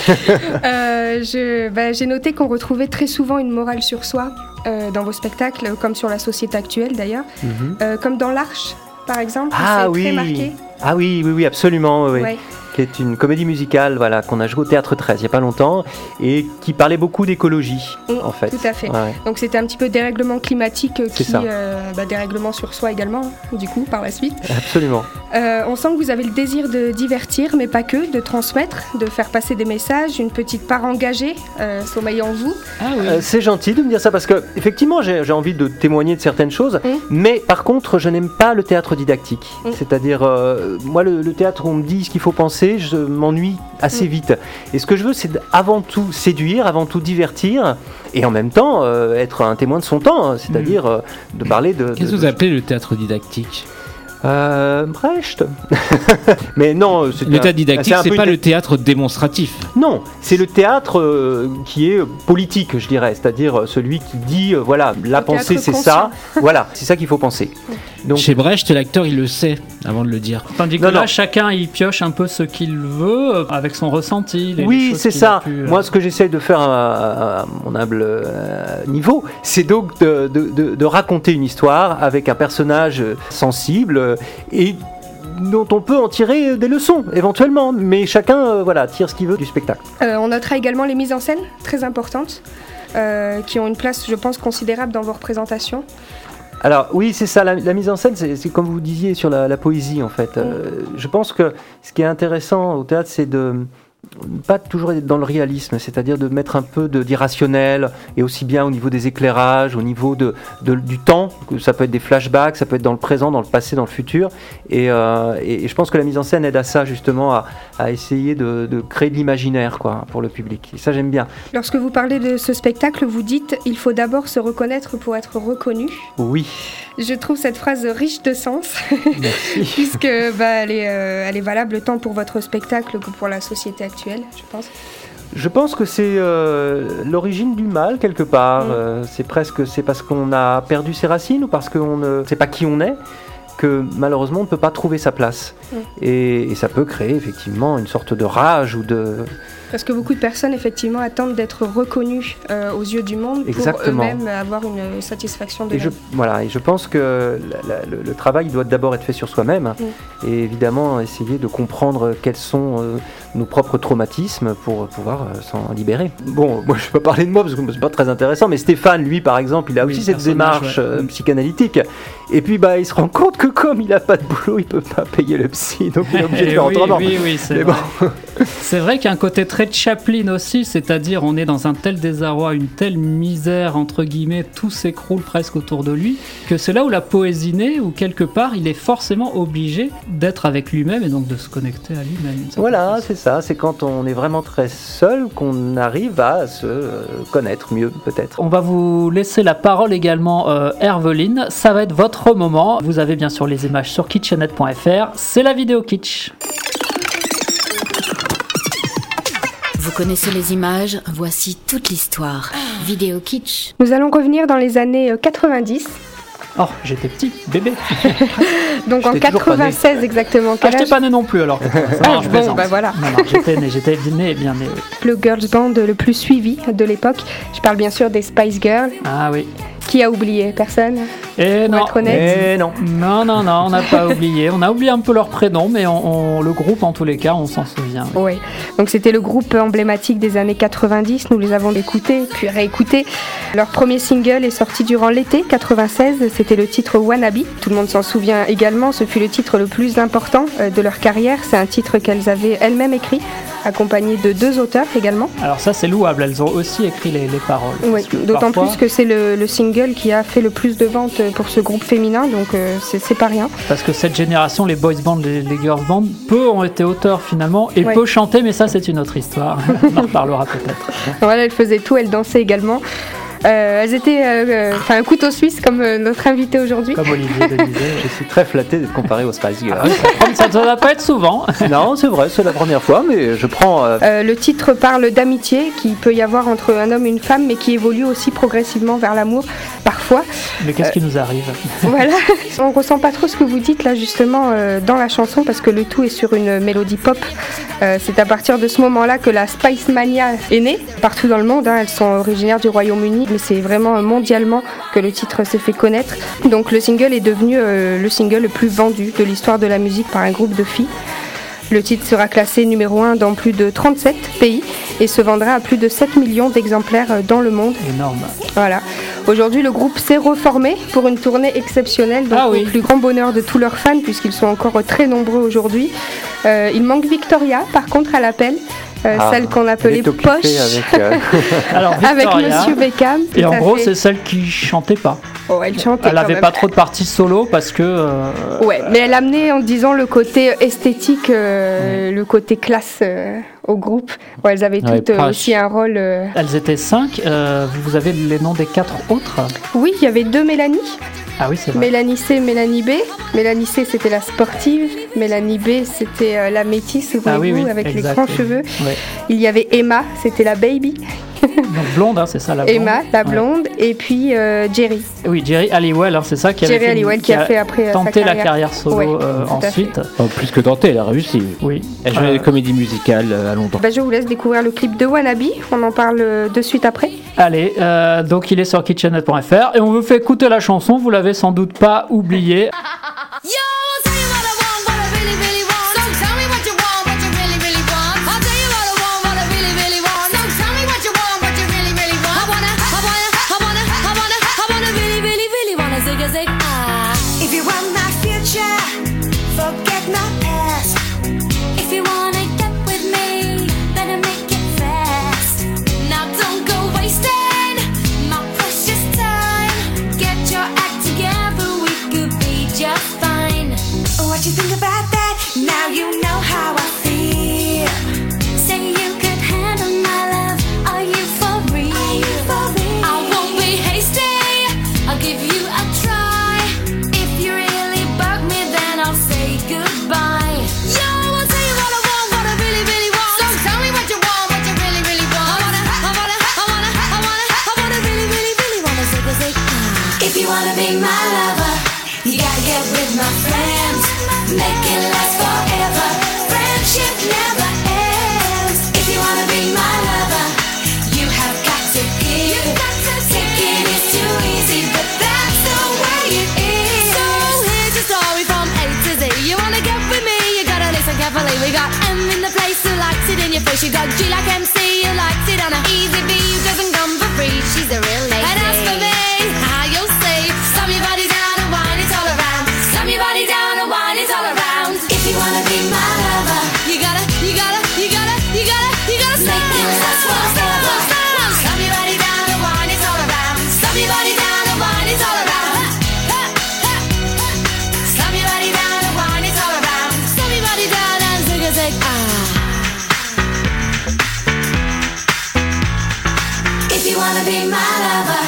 Euh, je- bah, j'ai noté qu'on retrouvait très souvent une morale sur soi euh, dans vos spectacles, comme sur la société actuelle d'ailleurs. Mhm. Euh, comme dans l'Arche, par exemple, Ah c'est oui. très marqué. Ah oui, oui, oui, absolument. Oui. Ouais. Qui est une comédie musicale, voilà, qu'on a joué au Théâtre treize il n'y a pas longtemps, et qui parlait beaucoup d'écologie, Mm, en fait. tout à fait. Ouais. Donc c'était un petit peu dérèglement climatique euh, C'est qui, ça. euh, bah, dérèglement sur soi également, hein, du coup, par la suite. Absolument. Euh, on sent que vous avez le désir de divertir, mais pas que, de transmettre, de faire passer des messages, une petite part engagée euh, sommeille en vous. Ah oui. Euh, c'est gentil de me dire ça parce que effectivement j'ai j'ai envie de témoigner de certaines choses, Mm. mais par contre je n'aime pas le théâtre didactique. Mm. C'est-à-dire euh, moi le, le théâtre où on me dit ce qu'il faut penser, je m'ennuie assez Mm. vite. Et ce que je veux c'est avant tout séduire, avant tout divertir, et en même temps euh, être un témoin de son temps, hein, c'est-à-dire euh, de parler de. Qu'est-ce de- que vous appelez le théâtre didactique? Euh, Brecht. Mais non, c'est Le un- théâtre didactique, un c'est peu pas une- le théâtre démonstratif. Non, c'est le théâtre euh, qui est politique, je dirais, c'est-à-dire euh, celui qui dit, euh, voilà, la Le pensée théâtre c'est ça, voilà, c'est ça qu'il faut penser. Donc, Chez Brecht, l'acteur, il le sait avant de le dire. Tandis que Non, là, non. chacun il pioche un peu ce qu'il veut euh, avec son ressenti. les- les oui, choses c'est qu'il ça. a pu, euh, Moi, ce que j'essaye de faire à, à mon humble euh, niveau, c'est donc de, de- de- de raconter une histoire avec un personnage euh, sensible euh, et dont on peut en tirer des leçons éventuellement, mais chacun euh, voilà, tire ce qu'il veut du spectacle. Euh, on notera également les mises en scène, très importantes, euh, qui ont une place, je pense, considérable dans vos représentations. Alors oui, c'est ça, la, la mise en scène, c'est c'est comme vous disiez sur la, la poésie en fait. Euh, je pense que ce qui est intéressant au théâtre, c'est de ne pas toujours être dans le réalisme, c'est-à-dire de mettre un peu de- d'irrationnel, et aussi bien au niveau des éclairages, au niveau de, de- du temps, que ça peut être des flashbacks, ça peut être dans le présent, dans le passé, dans le futur, et, euh, et- et je pense que la mise en scène aide à ça justement, à, à essayer de, de créer de l'imaginaire quoi, pour le public, et ça j'aime bien. Lorsque vous parlez de ce spectacle, vous dites « il faut d'abord se reconnaître pour être reconnu ». Oui, Je trouve cette phrase riche de sens, merci. puisque bah, elle, est, euh, elle est valable tant pour votre spectacle que pour la société actuelle, je pense. Je pense que c'est euh, l'origine du mal quelque part. Mm. Euh, c'est presque c'est parce qu'on a perdu ses racines ou parce qu'on ne sait pas qui on est que malheureusement on ne peut pas trouver sa place. Mm. Et, et ça peut créer effectivement une sorte de rage ou de Parce que beaucoup de personnes, effectivement, attendent d'être reconnues euh, aux yeux du monde Exactement. pour eux-mêmes avoir une satisfaction de Et la je, vie. voilà, et je pense que la- la- le, le travail doit d'abord être fait sur soi-même Mm. et évidemment essayer de comprendre quels sont euh, nos propres traumatismes pour pouvoir euh, s'en libérer. Bon, moi je peux pas parler de moi parce que c'est pas très intéressant, mais Stéphane, lui par exemple, il a Oui, aussi cette personnage, démarche ouais. euh, Mm. psychanalytique. Et puis bah, il se rend compte que comme il a pas de boulot, il peut pas payer le psy, donc il est obligé de faire oui, autrement. oui, oui, c'est Mais vrai. bon. C'est vrai qu'il y a un côté très Chaplin aussi, c'est-à-dire on est dans un tel désarroi, une telle misère, entre guillemets, tout s'écroule presque autour de lui, que c'est là où la poésie naît, où quelque part il est forcément obligé d'être avec lui-même et donc de se connecter à lui-même. d'une certaine Voilà, façon. c'est ça, c'est quand on est vraiment très seul qu'on arrive à se euh, connaître mieux peut-être. On va vous laisser la parole également, euh, Herveline. Ça va être votre moment. Vous avez bien sûr les images sur kitchenette point f r. C'est la vidéo kitsch. Vous connaissez les images, voici toute l'histoire. Vidéo kitsch. Nous allons revenir dans les années euh, quatre-vingt-dix. Oh, j'étais petit, bébé. Donc en J'étais toujours pas né. quatre-vingt-seize exactement. Ah, Quel j'étais âge pas né non plus alors. Ah, Non, je bon, plaisante. bah voilà. Non, non, j'étais né, j'étais né et bien né. Oui. Le girls band le plus suivi de l'époque. Je parle bien sûr des Spice Girls. Ah oui. Qui a oublié? Personne? Et Pour non. être honnête. Eh non. Non, non, non, on n'a pas oublié. On a oublié un peu leur prénom, mais on, on- le groupe en tous les cas, on s'en souvient. oui. Oui, donc c'était le groupe emblématique des années quatre-vingt-dix, nous les avons écoutés, puis réécoutés. Leur premier single est sorti durant l'été quatre-vingt-seize, c'était le titre Wannabe. Tout le monde s'en souvient également, ce fut le titre le plus important euh, de leur carrière. C'est un titre qu'elles avaient elles-mêmes écrit, accompagné de deux auteurs également. Alors ça, c'est louable. Elles ont aussi écrit les, les paroles. Oui, Parce que d'autant parfois- plus que c'est le, le single qui a fait le plus de ventes pour ce groupe féminin, donc euh, c'est c'est pas rien. Parce que cette génération, les boys bands, les, les girls bands, peu ont été auteurs finalement et Ouais. peu chanté, mais ça c'est une autre histoire. On en reparlera peut-être. Voilà, elles faisaient tout, elles dansaient également. Euh, elles étaient euh, euh, enfin, un couteau suisse comme euh, notre invité aujourd'hui. Comme Olivier le disait. Je suis très flatté d'être comparé aux Spice Girls. Ça ne va pas être souvent. Non, c'est vrai, c'est la première fois, mais je prends. euh, Euh, le titre parle d'amitié qu'il peut y avoir entre un homme et une femme, mais qui évolue aussi progressivement vers l'amour, parfois. Mais qu'est-ce qui nous arrive? Voilà, on ressent pas trop ce que vous dites là justement euh, dans la chanson parce que le tout est sur une mélodie pop. Euh, c'est à partir de ce moment-là que la Spice Mania est née partout dans le monde. Hein, elles sont originaires du Royaume-Uni, mais c'est vraiment mondialement que le titre s'est fait connaître. Donc le single est devenu euh, le single le plus vendu de l'histoire de la musique par un groupe de filles. Le titre sera classé numéro un dans plus de trente-sept pays et se vendra à plus de sept millions d'exemplaires euh, dans le monde. Énorme. Voilà. Aujourd'hui, le groupe s'est reformé pour une tournée exceptionnelle, donc Ah oui. au plus grand bonheur de tous leurs fans, puisqu'ils sont encore très nombreux aujourd'hui. Euh, il manque Victoria, par contre, à l'appel, euh, Ah, celle qu'on elle appelait est occupée Poche, avec, euh, Alors, avec Victoria, Monsieur Beckham. Et tout en à gros, fait. c'est celle qui chantait pas. Oh, elle chantait Elle quand avait même. pas trop de parties solo parce que. euh, Ouais, mais elle amenait, en disant, le côté esthétique, euh, le côté classe euh, au groupe. Ouais, elles avaient Ouais, toutes euh, Poche. aussi un rôle. euh, Elles étaient cinq. euh, vous avez les noms des quatre autres? Oui, il y avait deux Mélanie. Ah oui, c'est vrai. Mélanie C, Mélanie B. Mélanie C, c'était la sportive. Mélanie B, c'était euh, la métisse, Ah oui, voyez-vous, oui, avec exact, les grands oui. cheveux. Ouais. Il y avait Emma, c'était la baby. Donc blonde, hein, c'est ça la blonde. Emma, la Ouais. blonde. Et puis euh, Jerry. Oui, Jerry Halliwell, hein, c'est ça qui avait Jerry fait une- Halliwell qui a fait après, euh, sa tenté la carrière. carrière solo Ouais, euh, tout à ensuite. Oh, plus que tenter, elle a réussi. Oui. Elle joue Euh, des comédies musicales euh, à Londres. Bah, je vous laisse découvrir le clip de Wannabe. On en parle euh, de suite après. Allez, euh, donc il est sur kitchenette point f r et on vous fait écouter la chanson, vous l'avez sans doute pas oublié. If you want my future, forget my past. If you wanna get with me, better make it fast. Now don't go wasting my precious time. Get your act together, we could be just fine. What you think about that? Now you know how I feel. Say you could handle my love. Are you for real? Are you for real? I won't be hasty. I'll give you a try. If you really bug me, then I'll say goodbye. Yo, I'll tell you what I want, what I really, really want. So tell me what you want, what you really, really want. I wanna, I wanna, I wanna, I wanna, I wanna really, really, really wanna say, say, ah. If you wanna be my lover, you gotta get with my friends. Make it last forever. Friendship never ends. If you wanna be way she talks, she like M C, you likes it on a easy V, doesn't come for free. She's a real lady. And as for me, how you'll say, slam your body down and wine it all around. Slam your body down and wine it all around. If you wanna be my lover, you gotta, you gotta, you gotta, you gotta, you gotta stop. Make it last forever. Slam your body down and wine it all around. Slam your body down and wine it all around. Slam your body down and wine it all around. Slam your body down and zig a zig ah. If you wanna be my lover.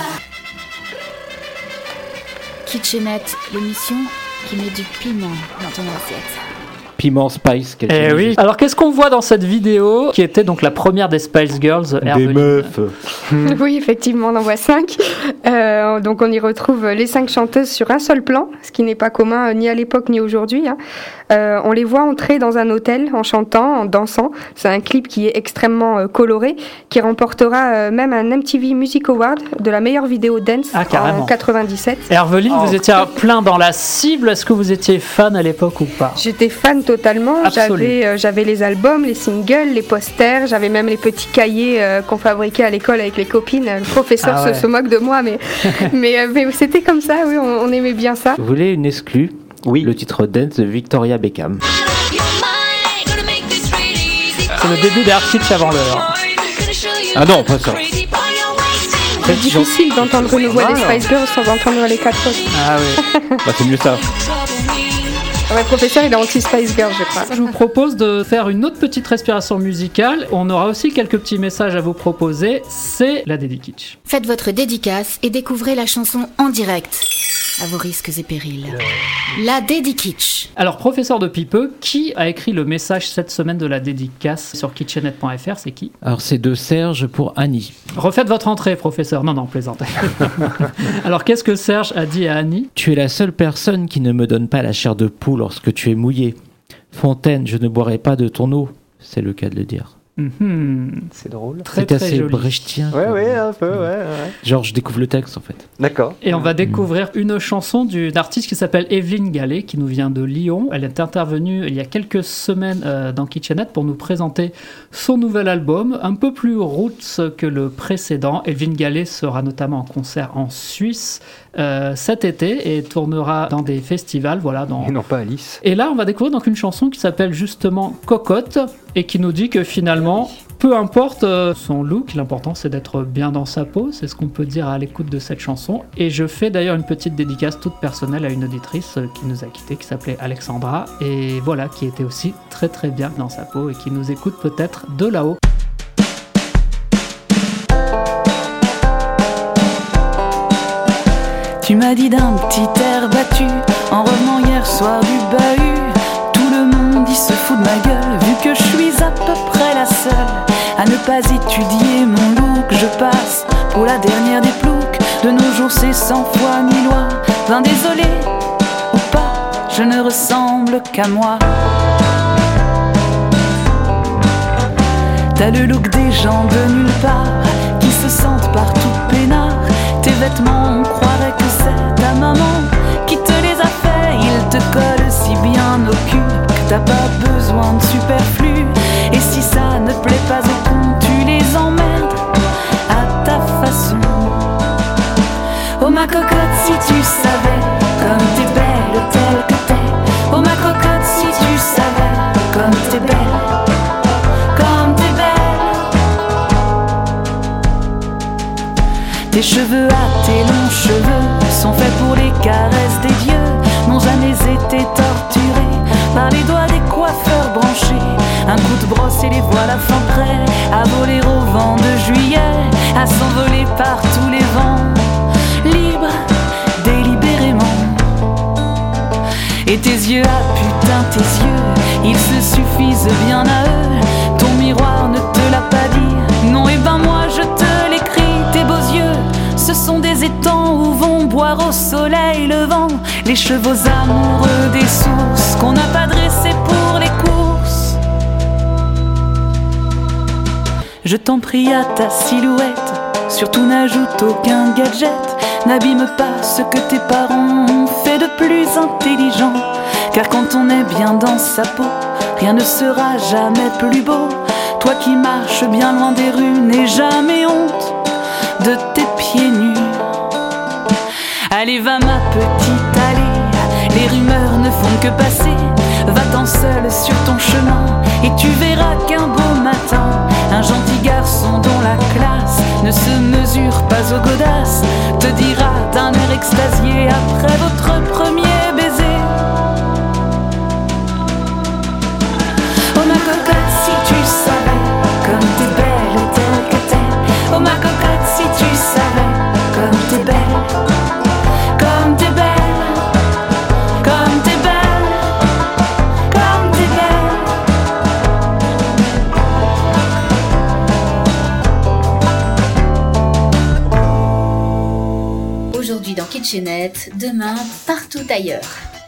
Kitchenette, l'émission qui met du piment dans ton assiette. Piment Spice, quelque Eh chose. oui. Alors qu'est-ce qu'on voit dans cette vidéo qui était donc la première des Spice Girls? Des Herveline. meufs. Oui, effectivement, on en voit cinq. Euh, donc on y retrouve les cinq chanteuses sur un seul plan, ce qui n'est pas commun euh, ni à l'époque ni aujourd'hui. Hein. Euh, on les voit entrer dans un hôtel en chantant, en dansant. C'est un clip qui est extrêmement euh, coloré, qui remportera euh, même un M T V Music Award de la meilleure vidéo dance Ah, carrément. en quatre-vingt-dix-sept. Herveline, Oh. vous étiez plein dans la cible. Est-ce que vous étiez fan à l'époque ou pas? J'étais fan totalement. Absolu. J'avais, euh, j'avais les albums, les singles, les posters. J'avais même les petits cahiers euh, qu'on fabriquait à l'école avec les copines. Le professeur Ah se, ouais. se moque de moi, mais, mais, euh, mais c'était comme ça. Oui, on, on aimait bien ça. Vous voulez une exclue? Oui. Le titre Dance de Victoria Beckham. C'est le début d'Air Kitsch avant l'heure. Ah non, pas ça. C'est difficile d'entendre une voix des Spice Girls sans entendre les quatre autres. Ah oui. Bah, c'est mieux ça. Ouais, professeur, il est anti-Spice Girls, je crois. Je vous propose de faire une autre petite respiration musicale. On aura aussi quelques petits messages à vous proposer. C'est la Dédi Kitsch. Faites votre dédicace et découvrez la chanson en direct, à vos risques et périls. La Dédi Kitsch. Alors, professeur de Pipeux, qui a écrit le message cette semaine de la dédicace sur kitchenette point f r? C'est qui? Alors c'est de Serge pour Annie. Refaites votre entrée, professeur. Non, non, plaisante. Alors, qu'est-ce que Serge a dit à Annie? Tu es la seule personne qui ne me donne pas la chair de poule lorsque tu es mouillé. Fontaine, je ne boirai pas de ton eau. C'est le cas de le dire. Mm-hmm. C'est drôle. Très, C'est très assez joli. brechtien. Ouais, ouais, un peu, ouais, ouais. Genre, je découvre le texte en fait. D'accord. Et on va découvrir une chanson d'une artiste qui s'appelle Evelyne Gallet, qui nous vient de Lyon. Elle est intervenue il y a quelques semaines euh, dans Kitchenette pour nous présenter son nouvel album, un peu plus roots que le précédent. Evelyne Gallet sera notamment en concert en Suisse euh, cet été et tournera dans des festivals. Voilà, dans... Et non pas Alice. Et là, on va découvrir donc une chanson qui s'appelle justement Cocotte et qui nous dit que finalement, peu importe euh, son look, l'important c'est d'être bien dans sa peau. C'est ce qu'on peut dire à l'écoute de cette chanson. Et je fais d'ailleurs une petite dédicace toute personnelle à une auditrice euh, qui nous a quittés, qui s'appelait Alexandra. Et voilà, qui était aussi très très bien dans sa peau et qui nous écoute peut-être de là-haut. Tu m'as dit d'un petit air battu en revenant hier soir du bahut. Tout le monde il se fout de ma gueule vu que je suis à peu près la seule à ne pas étudier mon look. Je passe pour la dernière des ploucs. De nos jours c'est cent fois ni loi. Ben désolé ou pas, je ne ressemble qu'à moi. T'as le look des gens de nulle part qui se sentent partout peinards. Tes vêtements, on croirait que c'est ta maman qui te les a fait. Ils te collent si bien au cul que t'as pas besoin de superflu. Et si ça ne plaît pas au con, tu les emmerdes à ta façon. Oh ma cocotte, si tu savais comme t'es belle telle que t'es. Oh ma cocotte, si tu savais comme t'es belle, comme t'es belle. Tes cheveux à tes longs cheveux sont faits pour les caresses des dieux, n'ont jamais été torturés par les doigts des coiffeurs branchés. Un coup de brosse et les voilà fin prêts à voler au vent de juillet, à s'envoler par tous les vents, libres, délibérément. Et tes yeux, ah putain tes yeux, ils se suffisent bien à eux. Ton miroir ne te l'a pas dit, non et ben moi je te l'écris. Tes beaux yeux, ce sont des étangs où vont boire au soleil le vent les chevaux amoureux des sources qu'on n'a pas dressés pour les courses. Je t'en prie à ta silhouette, surtout n'ajoute aucun gadget. N'abîme pas ce que tes parents ont fait de plus intelligent. Car quand on est bien dans sa peau, rien ne sera jamais plus beau. toi qui marches bien loin des rues, n'aie jamais honte de tes pieds nus. Allez va ma petite, allez, les rumeurs ne font que passer. Va-t'en seul sur ton chemin et tu verras qu'un beau matin, un gentil garçon dont la classe ne se mesure pas aux godasses te dira d'un air extasié après votre premier baiser: oh ma cocotte, si tu savais comme t'es belle telle que t'es. Oh ma cocotte, si tu savais comme t'es belle, comme t'es belle, comme t'es belle, comme t'es belle. Aujourd'hui dans Kitchenette, demain partout ailleurs.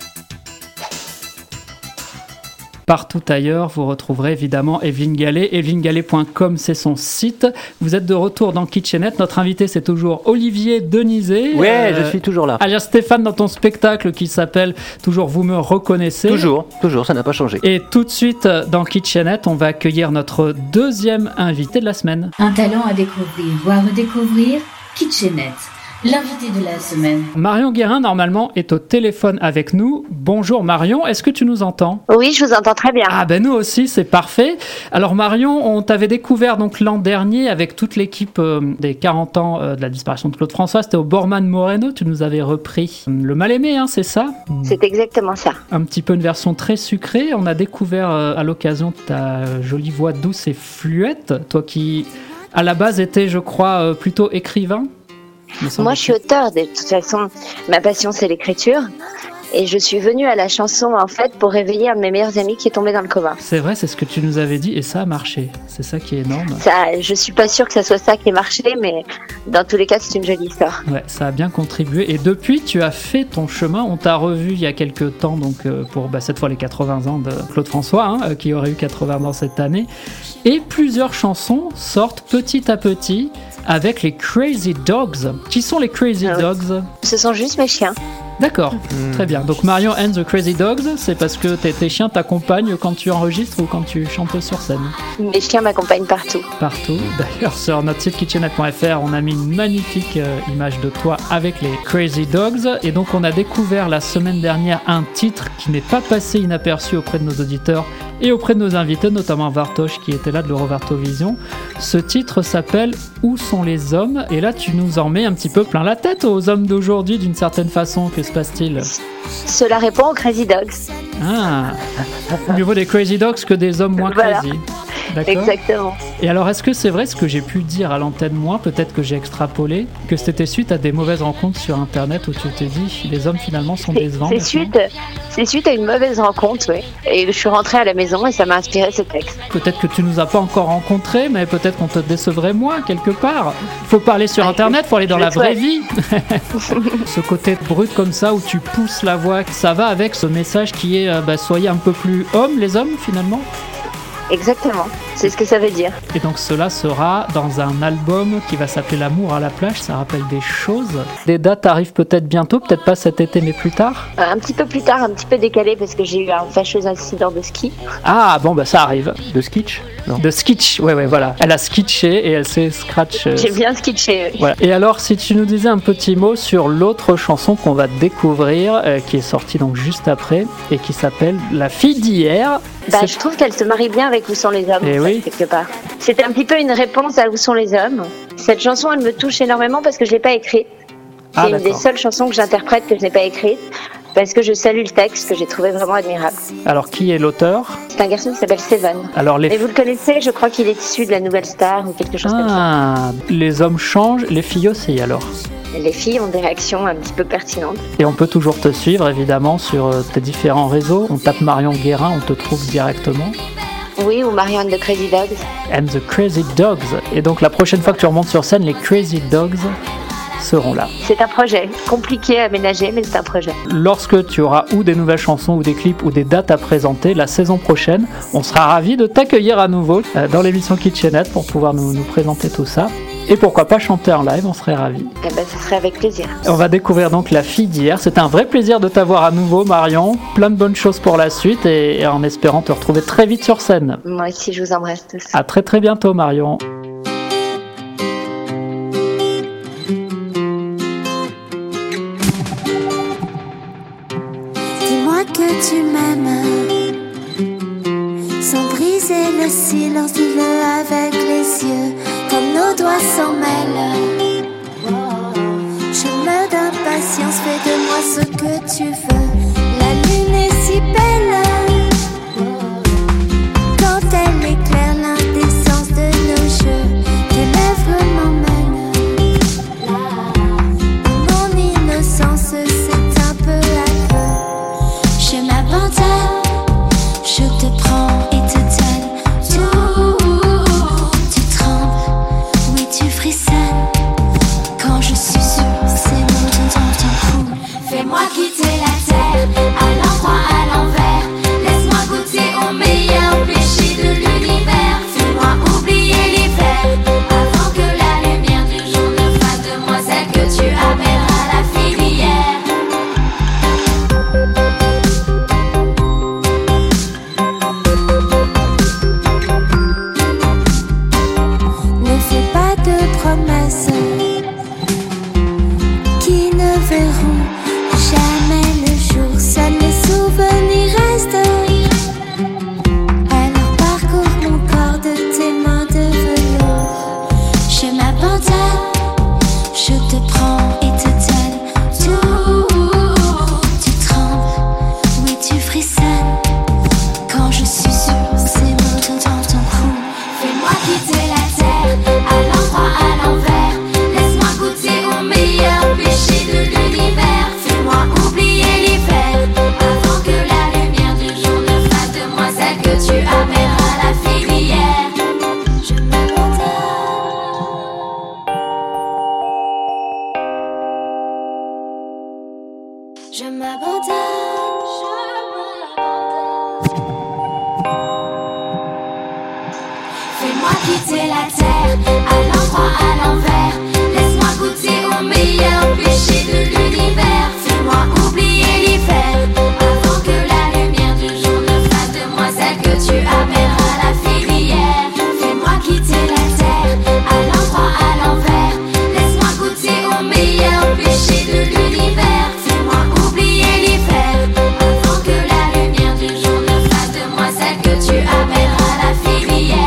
Partout ailleurs, vous retrouverez évidemment Evelyne Gallet. evelyne gallet point com, c'est son site. Vous êtes de retour dans Kitchenette. Notre invité, c'est toujours Olivier Denizé. Ouais, euh, je suis toujours là. Alias Stéphane, dans ton spectacle qui s'appelle toujours Vous me reconnaissez. Toujours, toujours, ça n'a pas changé. Et tout de suite, dans Kitchenette, on va accueillir notre deuxième invité de la semaine. Un talent à découvrir ou à redécouvrir, Kitchenette. L'invité de la semaine. Marion Guérin, normalement, est au téléphone avec nous. Bonjour Marion, est-ce que tu nous entends ? Oui, je vous entends très bien. Ah ben nous aussi, c'est parfait. Alors Marion, on t'avait découvert donc l'an dernier avec toute l'équipe euh, des quarante ans euh, de la disparition de Claude François. C'était au Borman Moreno, tu nous avais repris Le Mal-Aimé, hein, c'est ça ? C'est exactement ça. Un petit peu une version très sucrée. On a découvert euh, à l'occasion ta jolie voix douce et fluette. Toi qui, à la base, étais, je crois, euh, plutôt écrivain. Moi, je suis auteur. De toute façon, ma passion, c'est l'écriture. Et je suis venue à la chanson, en fait, pour réveiller un de mes meilleurs amis qui est tombé dans le coma. C'est vrai, c'est ce que tu nous avais dit, et ça a marché. C'est ça qui est énorme. Ça, je suis pas sûre que ça soit ça qui ait marché, mais dans tous les cas, c'est une jolie histoire. Ouais, ça a bien contribué. Et depuis, tu as fait ton chemin. On t'a revu il y a quelques temps, donc euh, pour bah, cette fois les quatre-vingts ans de Claude François, hein, euh, qui aurait eu quatre-vingts ans cette année. Et plusieurs chansons sortent petit à petit avec les Crazy Dogs. Qui sont les Crazy Ah oui. Dogs ? Ce sont juste mes chiens. D'accord, très bien. Donc Marion and the Crazy Dogs, c'est parce que tes, tes chiens t'accompagnent quand tu enregistres ou quand tu chantes sur scène ? Mes chiens m'accompagnent partout. Partout. D'ailleurs, sur notre site kitchenette point f r, on a mis une magnifique euh, image de toi avec les Crazy Dogs. Et donc, on a découvert la semaine dernière un titre qui n'est pas passé inaperçu auprès de nos auditeurs et auprès de nos invités, notamment Vartoche qui était là de l'Eurovartovision. Ce titre s'appelle Où sont les hommes ? Et là, tu nous en mets un petit peu plein la tête aux hommes d'aujourd'hui, d'une certaine façon. Que se passe-t-il ? Cela répond aux Crazy Dogs. Ah, mieux vaut des Crazy Dogs que des hommes moins Voilà. crazy. D'accord. Exactement. Et alors, est-ce que c'est vrai ce que j'ai pu dire à l'antenne, moi, peut-être que j'ai extrapolé, que c'était suite à des mauvaises rencontres sur Internet où tu t'es dit les hommes finalement sont décevants ? C'est suite, c'est suite à une mauvaise rencontre, oui. Et je suis rentrée à la maison et ça m'a inspiré ce texte. Peut-être que tu nous as pas encore rencontrés, mais peut-être qu'on te décevrait moins quelque part. Faut parler sur Internet, faut aller dans je la le vraie souhaite. vie. Ce côté brut comme ça où tu pousses la voix, ça va avec ce message qui est euh, bah, soyez un peu plus hommes, les hommes finalement. Exactement, c'est ce que ça veut dire. Et donc cela sera dans un album qui va s'appeler L'amour à la plage, ça rappelle des choses. Des dates arrivent peut-être bientôt, peut-être pas cet été mais plus tard. Euh, un petit peu plus tard, un petit peu décalé parce que j'ai eu un fâcheux incident de ski. Ah bon bah ça arrive. De sketch ? Non. De sketch, ouais ouais voilà. Elle a sketché et elle s'est scratch. euh, J'ai bien sketché. oui. Voilà. Et alors, si tu nous disais un petit mot sur l'autre chanson qu'on va découvrir, euh, qui est sortie donc juste après, et qui s'appelle La fille d'hier. Bah, C'est- je trouve qu'elle se marie bien avec Où sont les hommes, Eh en fait, oui. quelque part. C'est un petit peu une réponse à Où sont les hommes. Cette chanson, elle me touche énormément parce que je l'ai pas écrite. C'est Ah, une des d'accord. seules chansons que j'interprète que je n'ai pas écrite parce que je salue le texte que j'ai trouvé vraiment admirable. Alors, qui est l'auteur ? C'est un garçon qui s'appelle Seven. Alors, les Et vous le connaissez, je crois qu'il est issu de la Nouvelle Star ou quelque chose comme ça. Ah, les hommes changent, les filles aussi alors. Les filles ont des réactions un petit peu pertinentes. Et on peut toujours te suivre évidemment sur euh, tes différents réseaux. On tape Marion Guérin, on te trouve directement. Oui, ou Marianne de Crazy Dogs. And the Crazy Dogs. Et donc la prochaine fois que tu remontes sur scène, les Crazy Dogs seront là. C'est un projet compliqué à aménager, mais c'est un projet. Lorsque tu auras ou des nouvelles chansons ou des clips ou des dates à présenter la saison prochaine, on sera ravis de t'accueillir à nouveau euh, dans l'émission Kitchenette pour pouvoir nous, nous présenter tout ça. et pourquoi pas chanter en live, on serait ravis. Eh ben, ce serait avec plaisir. On va découvrir donc La Fille d'hier. C'était un vrai plaisir de t'avoir à nouveau, Marion. Plein de bonnes choses pour la suite et, et en espérant te retrouver très vite sur scène. Moi aussi, je vous embrasse tous. À très très bientôt, Marion. Dis-moi que tu m'aimes, sans briser le silence, dis-le avec les yeux, comme nos doigts s'en mêlent. Je me donne patience, fais de moi ce que tu veux. La lune est si belle, quand elle éclaire l'indécence de nos jeux, tes lèvres m'emmènent. Mon innocence s'éteint peu à peu. Je m'abandonne, je te prends et te donne tout. Tu trembles, oui tu frissonnes, quand je suis sur ces mots dans ton cou. Fais-moi quitter la terre, à l'endroit, à l'envers. Laisse-moi goûter au meilleur péché de l'univers. Fais-moi oublier l'hiver, avant que la lumière du jour ne fasse de moi celle que tu appelleras la fille d'hier. Ne fais pas de promesses qui ne verront jamais le jour. Seuls les souvenirs restent. Alors parcours mon corps de tes mains de velours. Je m'abandonne, je te prends et te donne tout. Tu trembles, oui tu frissonnes, quand je suis sur ces mots dans ton cou. Fais-moi quitter la terre, à l'endroit, à l'envers. Laisse-moi goûter au meilleur péché de l'univers. Fais-moi oublier l'hiver, avant que la lumière du jour ne fasse de moi celle que tu appelleras la fille d'hier. Je m'abandonne. Je m'abandonne. Fais-moi quitter la terre, à l'endroit, à l'envers. Laisse-moi goûter au meilleur péché de l'univers. Fais-moi oublier l'hiver, avant que la lumière du jour ne fasse de moi celle que tu appelleras la fille d'hier. Fais-moi quitter la terre, à l'endroit, à l'envers. Laisse-moi goûter au meilleur péché de l'univers. Fais-moi oublier l'hiver, avant que la lumière du jour ne fasse de moi celle que tu appelleras la fille d'hier.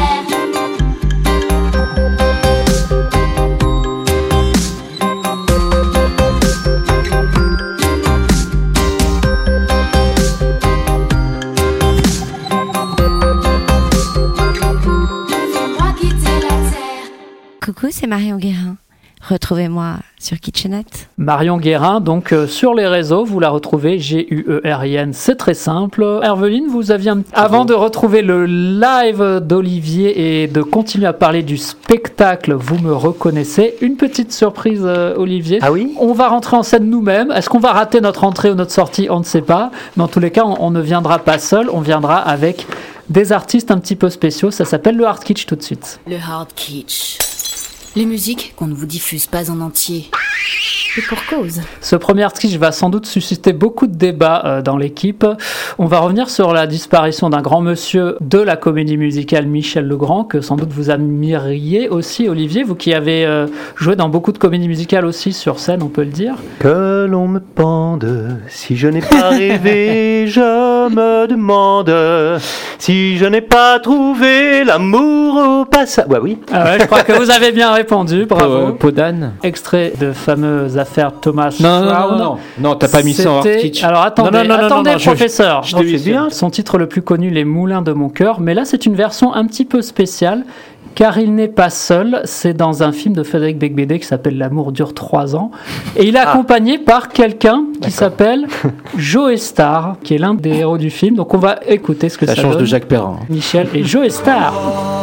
Fais-moi quitter la terre. Coucou, c'est Marion Guérin. Retrouvez-moi sur Kitchenette. Marion Guérin, donc euh, sur les réseaux, vous la retrouvez, G U E R I N, c'est très simple. Herveline, vous aviez un... Avant de retrouver le live d'Olivier et de continuer à parler du spectacle, vous me reconnaissez, une petite surprise, euh, Olivier. Ah oui ? On va rentrer en scène nous-mêmes. Est-ce qu'on va rater notre entrée ou notre sortie ? On ne sait pas. Dans tous les cas, on, on ne viendra pas seul, on viendra avec des artistes un petit peu spéciaux. Ça s'appelle le Hard Kitsch tout de suite. Le hard kitsch. Les musiques qu'on ne vous diffuse pas en entier. Et pour cause. Ce premier article va sans doute susciter beaucoup de débats euh, dans l'équipe. On va revenir sur la disparition d'un grand monsieur de la comédie musicale, Michel Legrand, que sans doute vous admiriez aussi, Olivier, vous qui avez euh, joué dans beaucoup de comédies musicales aussi sur scène, on peut le dire. Que l'on me pende, si je n'ai pas rêvé, je me demande si je n'ai pas trouvé l'amour au passage. Ouais, oui. Ah ouais, je crois que vous avez bien répondu, bravo. Peau d'âne. Extrait de fameuse affaire Thomas Non, non, Crown. non, non, non, t'as pas mis ça en hard C'était- kitsch. Alors attendez, Non, non, non, non, attendez, non, je- professeur. je t'ai vu, c'est bien. Son titre le plus connu, Les Moulins de mon cœur, mais là c'est une version un petit peu spéciale. Car il n'est pas seul, c'est dans un film de Frédéric Becbédé qui s'appelle L'amour dure trois ans. Et il est Ah. accompagné par quelqu'un qui s'appelle Joe Star, qui est l'un des héros du film. Donc on va écouter ce que ça, Ça change donne. de Jacques Perrin. Michel et Joe Star.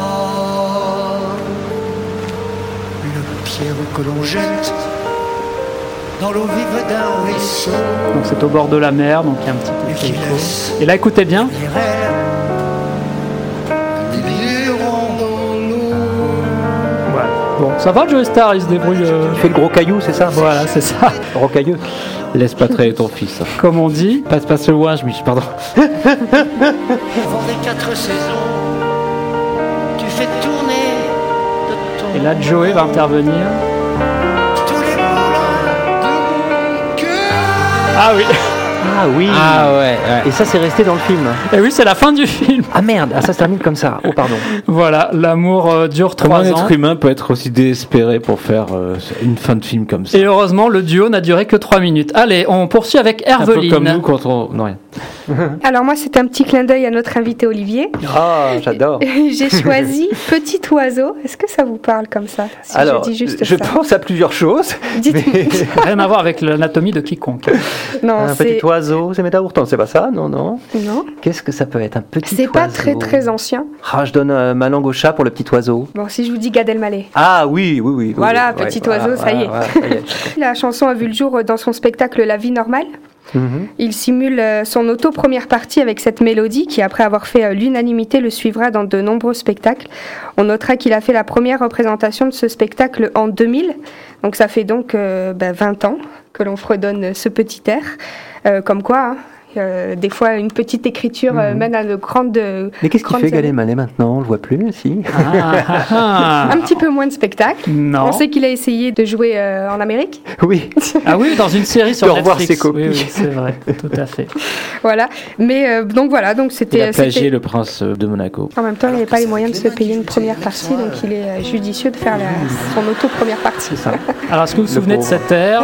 Une pierre que l'on jette dans l'eau vive d'un ruisseau. Donc c'est au bord de la mer, donc il y a un petit peu qui d'écho. laisse Et là écoutez bien. les rêves gliront dans l'eau. Voilà. Bon, ça ça va, Joey Star, il se débrouille. euh, Il fait le gros caillou, c'est ça? Voilà, c'est ça. Gros caillou. Laisse pas traîner ton fils. Comme on dit. Passe, passe le ouin, je me pardon. Avant les quatre saisons, tu fais tourner de ton Et là, Joey va intervenir. tous les moulins de mon cœur. Ah oui. Ah oui. Ah ouais, ouais. Et ça, c'est resté dans le film. Et oui, c'est la fin du film. Ah merde, ah, ça se termine comme ça. Oh pardon. Voilà, l'amour euh, dure Comment un trois ans. être humain peut être aussi désespéré pour faire euh, une fin de film comme ça? Et heureusement, le duo n'a duré que trois minutes. Allez, on poursuit avec Un peu Herveline. comme nous quand on... Non, rien. Alors moi, c'est un petit clin d'œil à notre invité Olivier. Ah, j'adore. J'ai choisi Petit Oiseau. Est-ce que ça vous parle comme ça, si Alors, je dis juste je ça? pense à plusieurs choses. Dites-moi. mais- Rien à voir avec l'anatomie de quiconque. Non, un c'est petit oiseau, c'est Métaourtan, c'est pas ça? Non, non. non, Qu'est-ce que ça peut être, un petit c'est oiseau? pas très très ancien. Ah, je donne euh, ma langue au chat pour le petit oiseau. Bon, si je vous dis Gad Elmaleh. Ah oui, oui, oui. oui, Voilà, oui, petit ouais, oiseau, voilà, ça y est. voilà, voilà, ça y est. La chanson a vu le jour dans son spectacle La vie normale. Mhm. Il simule euh, son auto-première partie avec cette mélodie qui, après avoir fait euh, l'unanimité, le suivra dans de nombreux spectacles. On notera qu'il a fait la première représentation de ce spectacle en deux mille. Donc ça fait donc euh, bah, vingt ans que l'on fredonne ce petit air. Euh, comme quoi, hein, euh, des fois, une petite écriture euh, Mhm. mène à de grandes... Mais qu'est-ce qu'il grandes fait Gad années. Elmaleh maintenant? On le voit plus, si. Ah, ah, ah. Un petit peu moins de spectacles. Non. On sait qu'il a essayé de jouer euh, en Amérique. Oui. Ah oui, dans une série sur De revoir Netflix. ses copies. Oui, oui, c'est vrai, tout à fait. Voilà. Mais euh, donc voilà, donc Il c'était... a plagié c'était- le prince de Monaco. En même temps, il n'avait pas les moyens de se payer une première partie, donc il est euh, judicieux de faire la- son auto-première partie. C'est ça. Alors, est-ce que vous vous souvenez de pauvre. cet air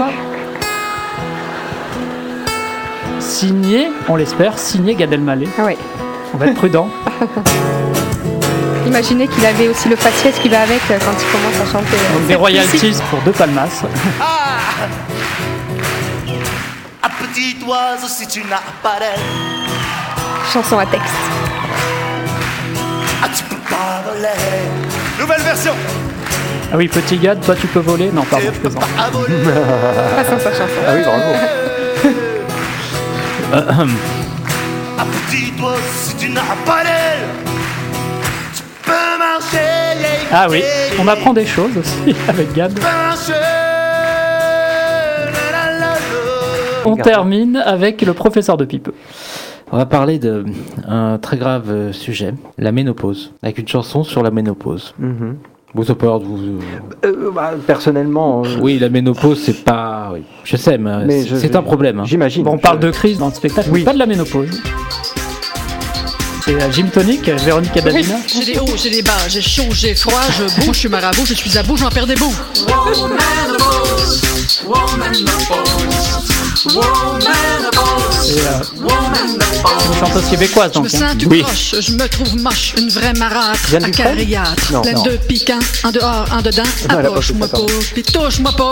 signé, on l'espère, signé Gad Elmaleh. Ah ouais. On va être prudent. Imaginez qu'il avait aussi le faciès qui va avec euh, quand il commence à chanter. euh, Donc des cette royalties musique. pour deux palmas. Un petit oiseau si tu n'as pas d'aile. Chanson à texte. Ah, tu peux pas voler. Nouvelle version. Ah oui, petit Gad, toi tu peux voler? Non, pardon, je plaisante. À voler. Passons sa chanson. Ah oui, bravo. Un petit oiseau si tu n'as pas d'aile. Tu peux marcher. Ah oui, on apprend des choses aussi avec Gad. Tu peux marcher. La, la, la, la. On termine avec le professeur de Pipe. On va parler d'un très grave euh, sujet, la ménopause, avec une chanson sur la ménopause. Mhm. Vous avez peur de vous... Euh, bah, personnellement, euh, Oui, la ménopause, c'est pas... Oui. Je sais, mais, Mais c'est- je- c'est un problème. hein. j'imagine. Bon, on parle de crise dans le spectacle, Oui. mais pas de la ménopause. C'est euh, Gym Tonic, Véronique Adamina. J'ai des hauts, j'ai des bas, j'ai chaud, j'ai froid, je bouge, je suis marabout, je suis à bout, j'en perds des bouts. C'est euh, une chanteuse québécoise, Je me donc. sens hein. tout croche, je me trouve moche, une vraie marâtre, Jeanne Dufresne? acariâtre, Non, pleine non. de piquants, en dehors, en dedans, Non, elle a pas approche-moi fait pas, ça, pis touche-moi pas.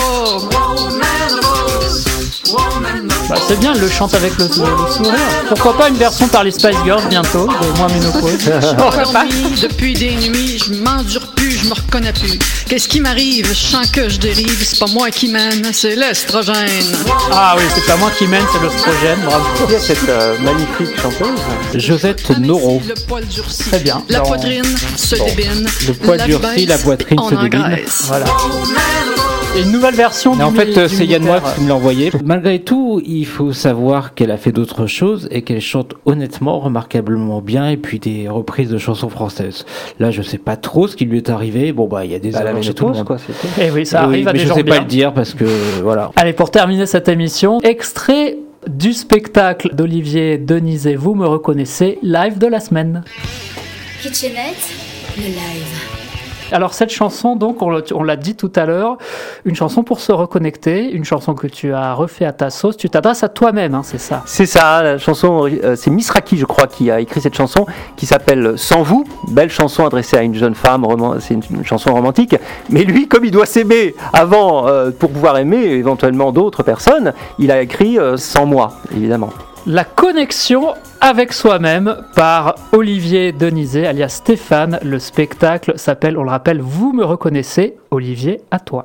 Bah, c'est bien, elle le chante avec le, le sourire. Pourquoi pas une version par les Spice Girls bientôt, de moins ménopause. Endormi depuis des nuits, je m'endure plus, je me reconnais plus. Qu'est-ce qui m'arrive? Je sens que je dérive, c'est pas moi qui mène, c'est l'estrogène. Ah oui, c'est pas moi qui mène, c'est l'oestrogène, bravo. Qui est cette euh, magnifique chanteuse? Josette Noro. Le poil durci, Très bien. la Dans- poitrine se Bon. débine, Le poil la durci, baisse, la poitrine on se débine. engraisse. Voilà. Et une nouvelle version Mais en du fait, mi- euh, du c'est Yann militaire. Moix qui me l'a envoyé. Malgré tout, il faut savoir qu'elle a fait d'autres choses et qu'elle chante honnêtement, remarquablement bien, et puis des reprises de chansons françaises. Là, je sais pas trop ce qui lui est arrivé. Bon, bah, il y a des Bah, la erreurs chez tout le ménopause, monde. quoi, c'était. Eh oui, ça Oui, arrive à mais des je gens sais bien. pas le dire parce que, voilà. Allez, pour terminer cette émission, extrait du spectacle d'Olivier Denizet, Vous me reconnaissez, live de la semaine. Kitchenette, le live. Alors cette chanson, donc, on l'a- on l'a dit tout à l'heure, une chanson pour se reconnecter, une chanson que tu as refait à ta sauce, tu t'adresses à toi-même, hein, c'est ça. C'est ça, la chanson, euh, c'est Misraki, je crois, qui a écrit cette chanson, qui s'appelle Sans vous. Belle chanson adressée à une jeune femme, roman- c'est une, une chanson romantique. Mais lui, comme il doit s'aimer avant, euh, pour pouvoir aimer éventuellement d'autres personnes, il a écrit euh, Sans moi, évidemment. La connexion avec soi-même par Olivier Denizet, alias Stéphane. Le spectacle s'appelle, on le rappelle, Vous me reconnaissez, Olivier, à toi.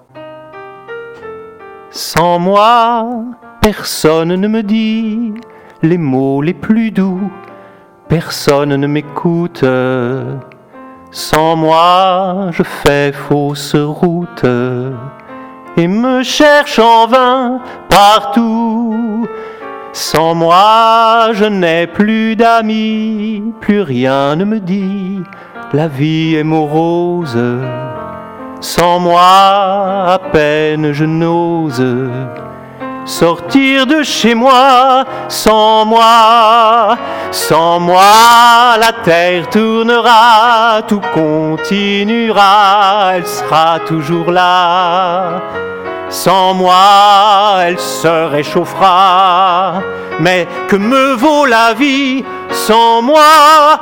Sans moi, personne ne me dit les mots les plus doux, personne ne m'écoute. Sans moi, je fais fausse route et me cherche en vain partout. Sans moi, je n'ai plus d'amis, plus rien ne me dit, la vie est morose. Sans moi, à peine je n'ose sortir de chez moi. Sans moi, sans moi, la terre tournera, tout continuera, elle sera toujours là. Sans moi, elle se réchauffera, mais que me vaut la vie sans moi?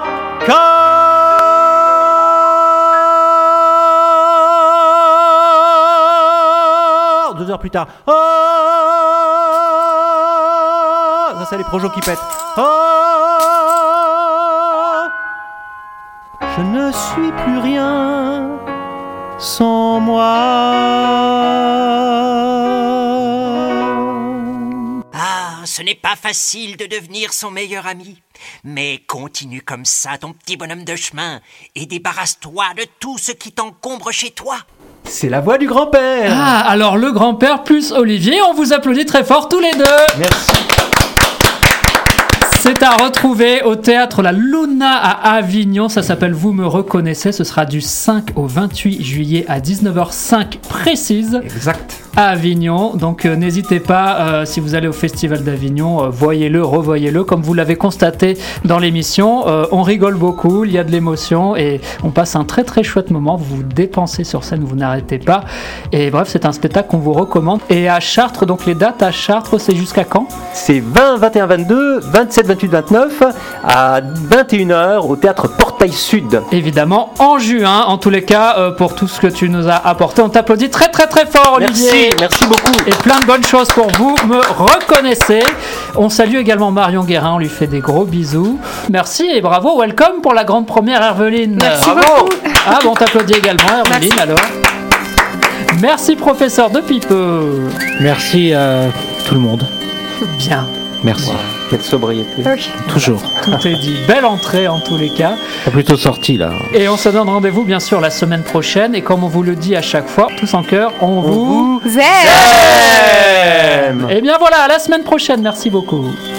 Car deux heures plus tard, oh, ça c'est les projos qui pètent. Oh, je ne suis plus rien sans moi. Ah, ce n'est pas facile de devenir son meilleur ami. Mais continue comme ça, ton petit bonhomme de chemin, et débarrasse-toi de tout ce qui t'encombre chez toi. C'est la voix du grand-père. Ah, alors le grand-père plus Olivier, on vous applaudit très fort tous les deux. Merci. C'est à retrouver au théâtre La Luna à Avignon. Ça s'appelle Vous me reconnaissez. Ce sera du cinq au vingt-huit juillet à dix-neuf heures cinq précise. Exact. À Avignon. Donc euh, n'hésitez pas, euh, si vous allez au Festival d'Avignon, euh, voyez-le, revoyez-le. Comme vous l'avez constaté dans l'émission, euh, on rigole beaucoup, il y a de l'émotion et on passe un très très chouette moment. Vous vous dépensez sur scène, vous n'arrêtez pas. Et bref, c'est un spectacle qu'on vous recommande. Et à Chartres, donc les dates à Chartres, c'est jusqu'à quand? C'est vingt, vingt et un, vingt-deux, vingt-sept, vingt-huit, vingt-neuf à vingt et une heures au théâtre Portail Sud. Évidemment, en juin, en tous les cas, euh, pour tout ce que tu nous as apporté. On t'applaudit très très très fort, Olivier. Merci. Merci beaucoup. Et plein de bonnes choses pour vous, me reconnaissez. On salue également Marion Guérin, on lui fait des gros bisous. Merci et bravo, welcome pour la grande première Herveline. Merci bravo. beaucoup. Ah bon, on t'applaudit également Herveline. Merci. Alors. Merci professeur de Pipeux. Merci à tout le monde. Bien. Merci. Wow. Quelle sobriété. Oui. Toujours. Tout est dit. Belle entrée en tous les cas. C'est plutôt sorti là. Et on se donne rendez-vous bien sûr la semaine prochaine. Et comme on vous le dit à chaque fois, tous en cœur, on, on vous aime. Et bien voilà, à la semaine prochaine. Merci beaucoup.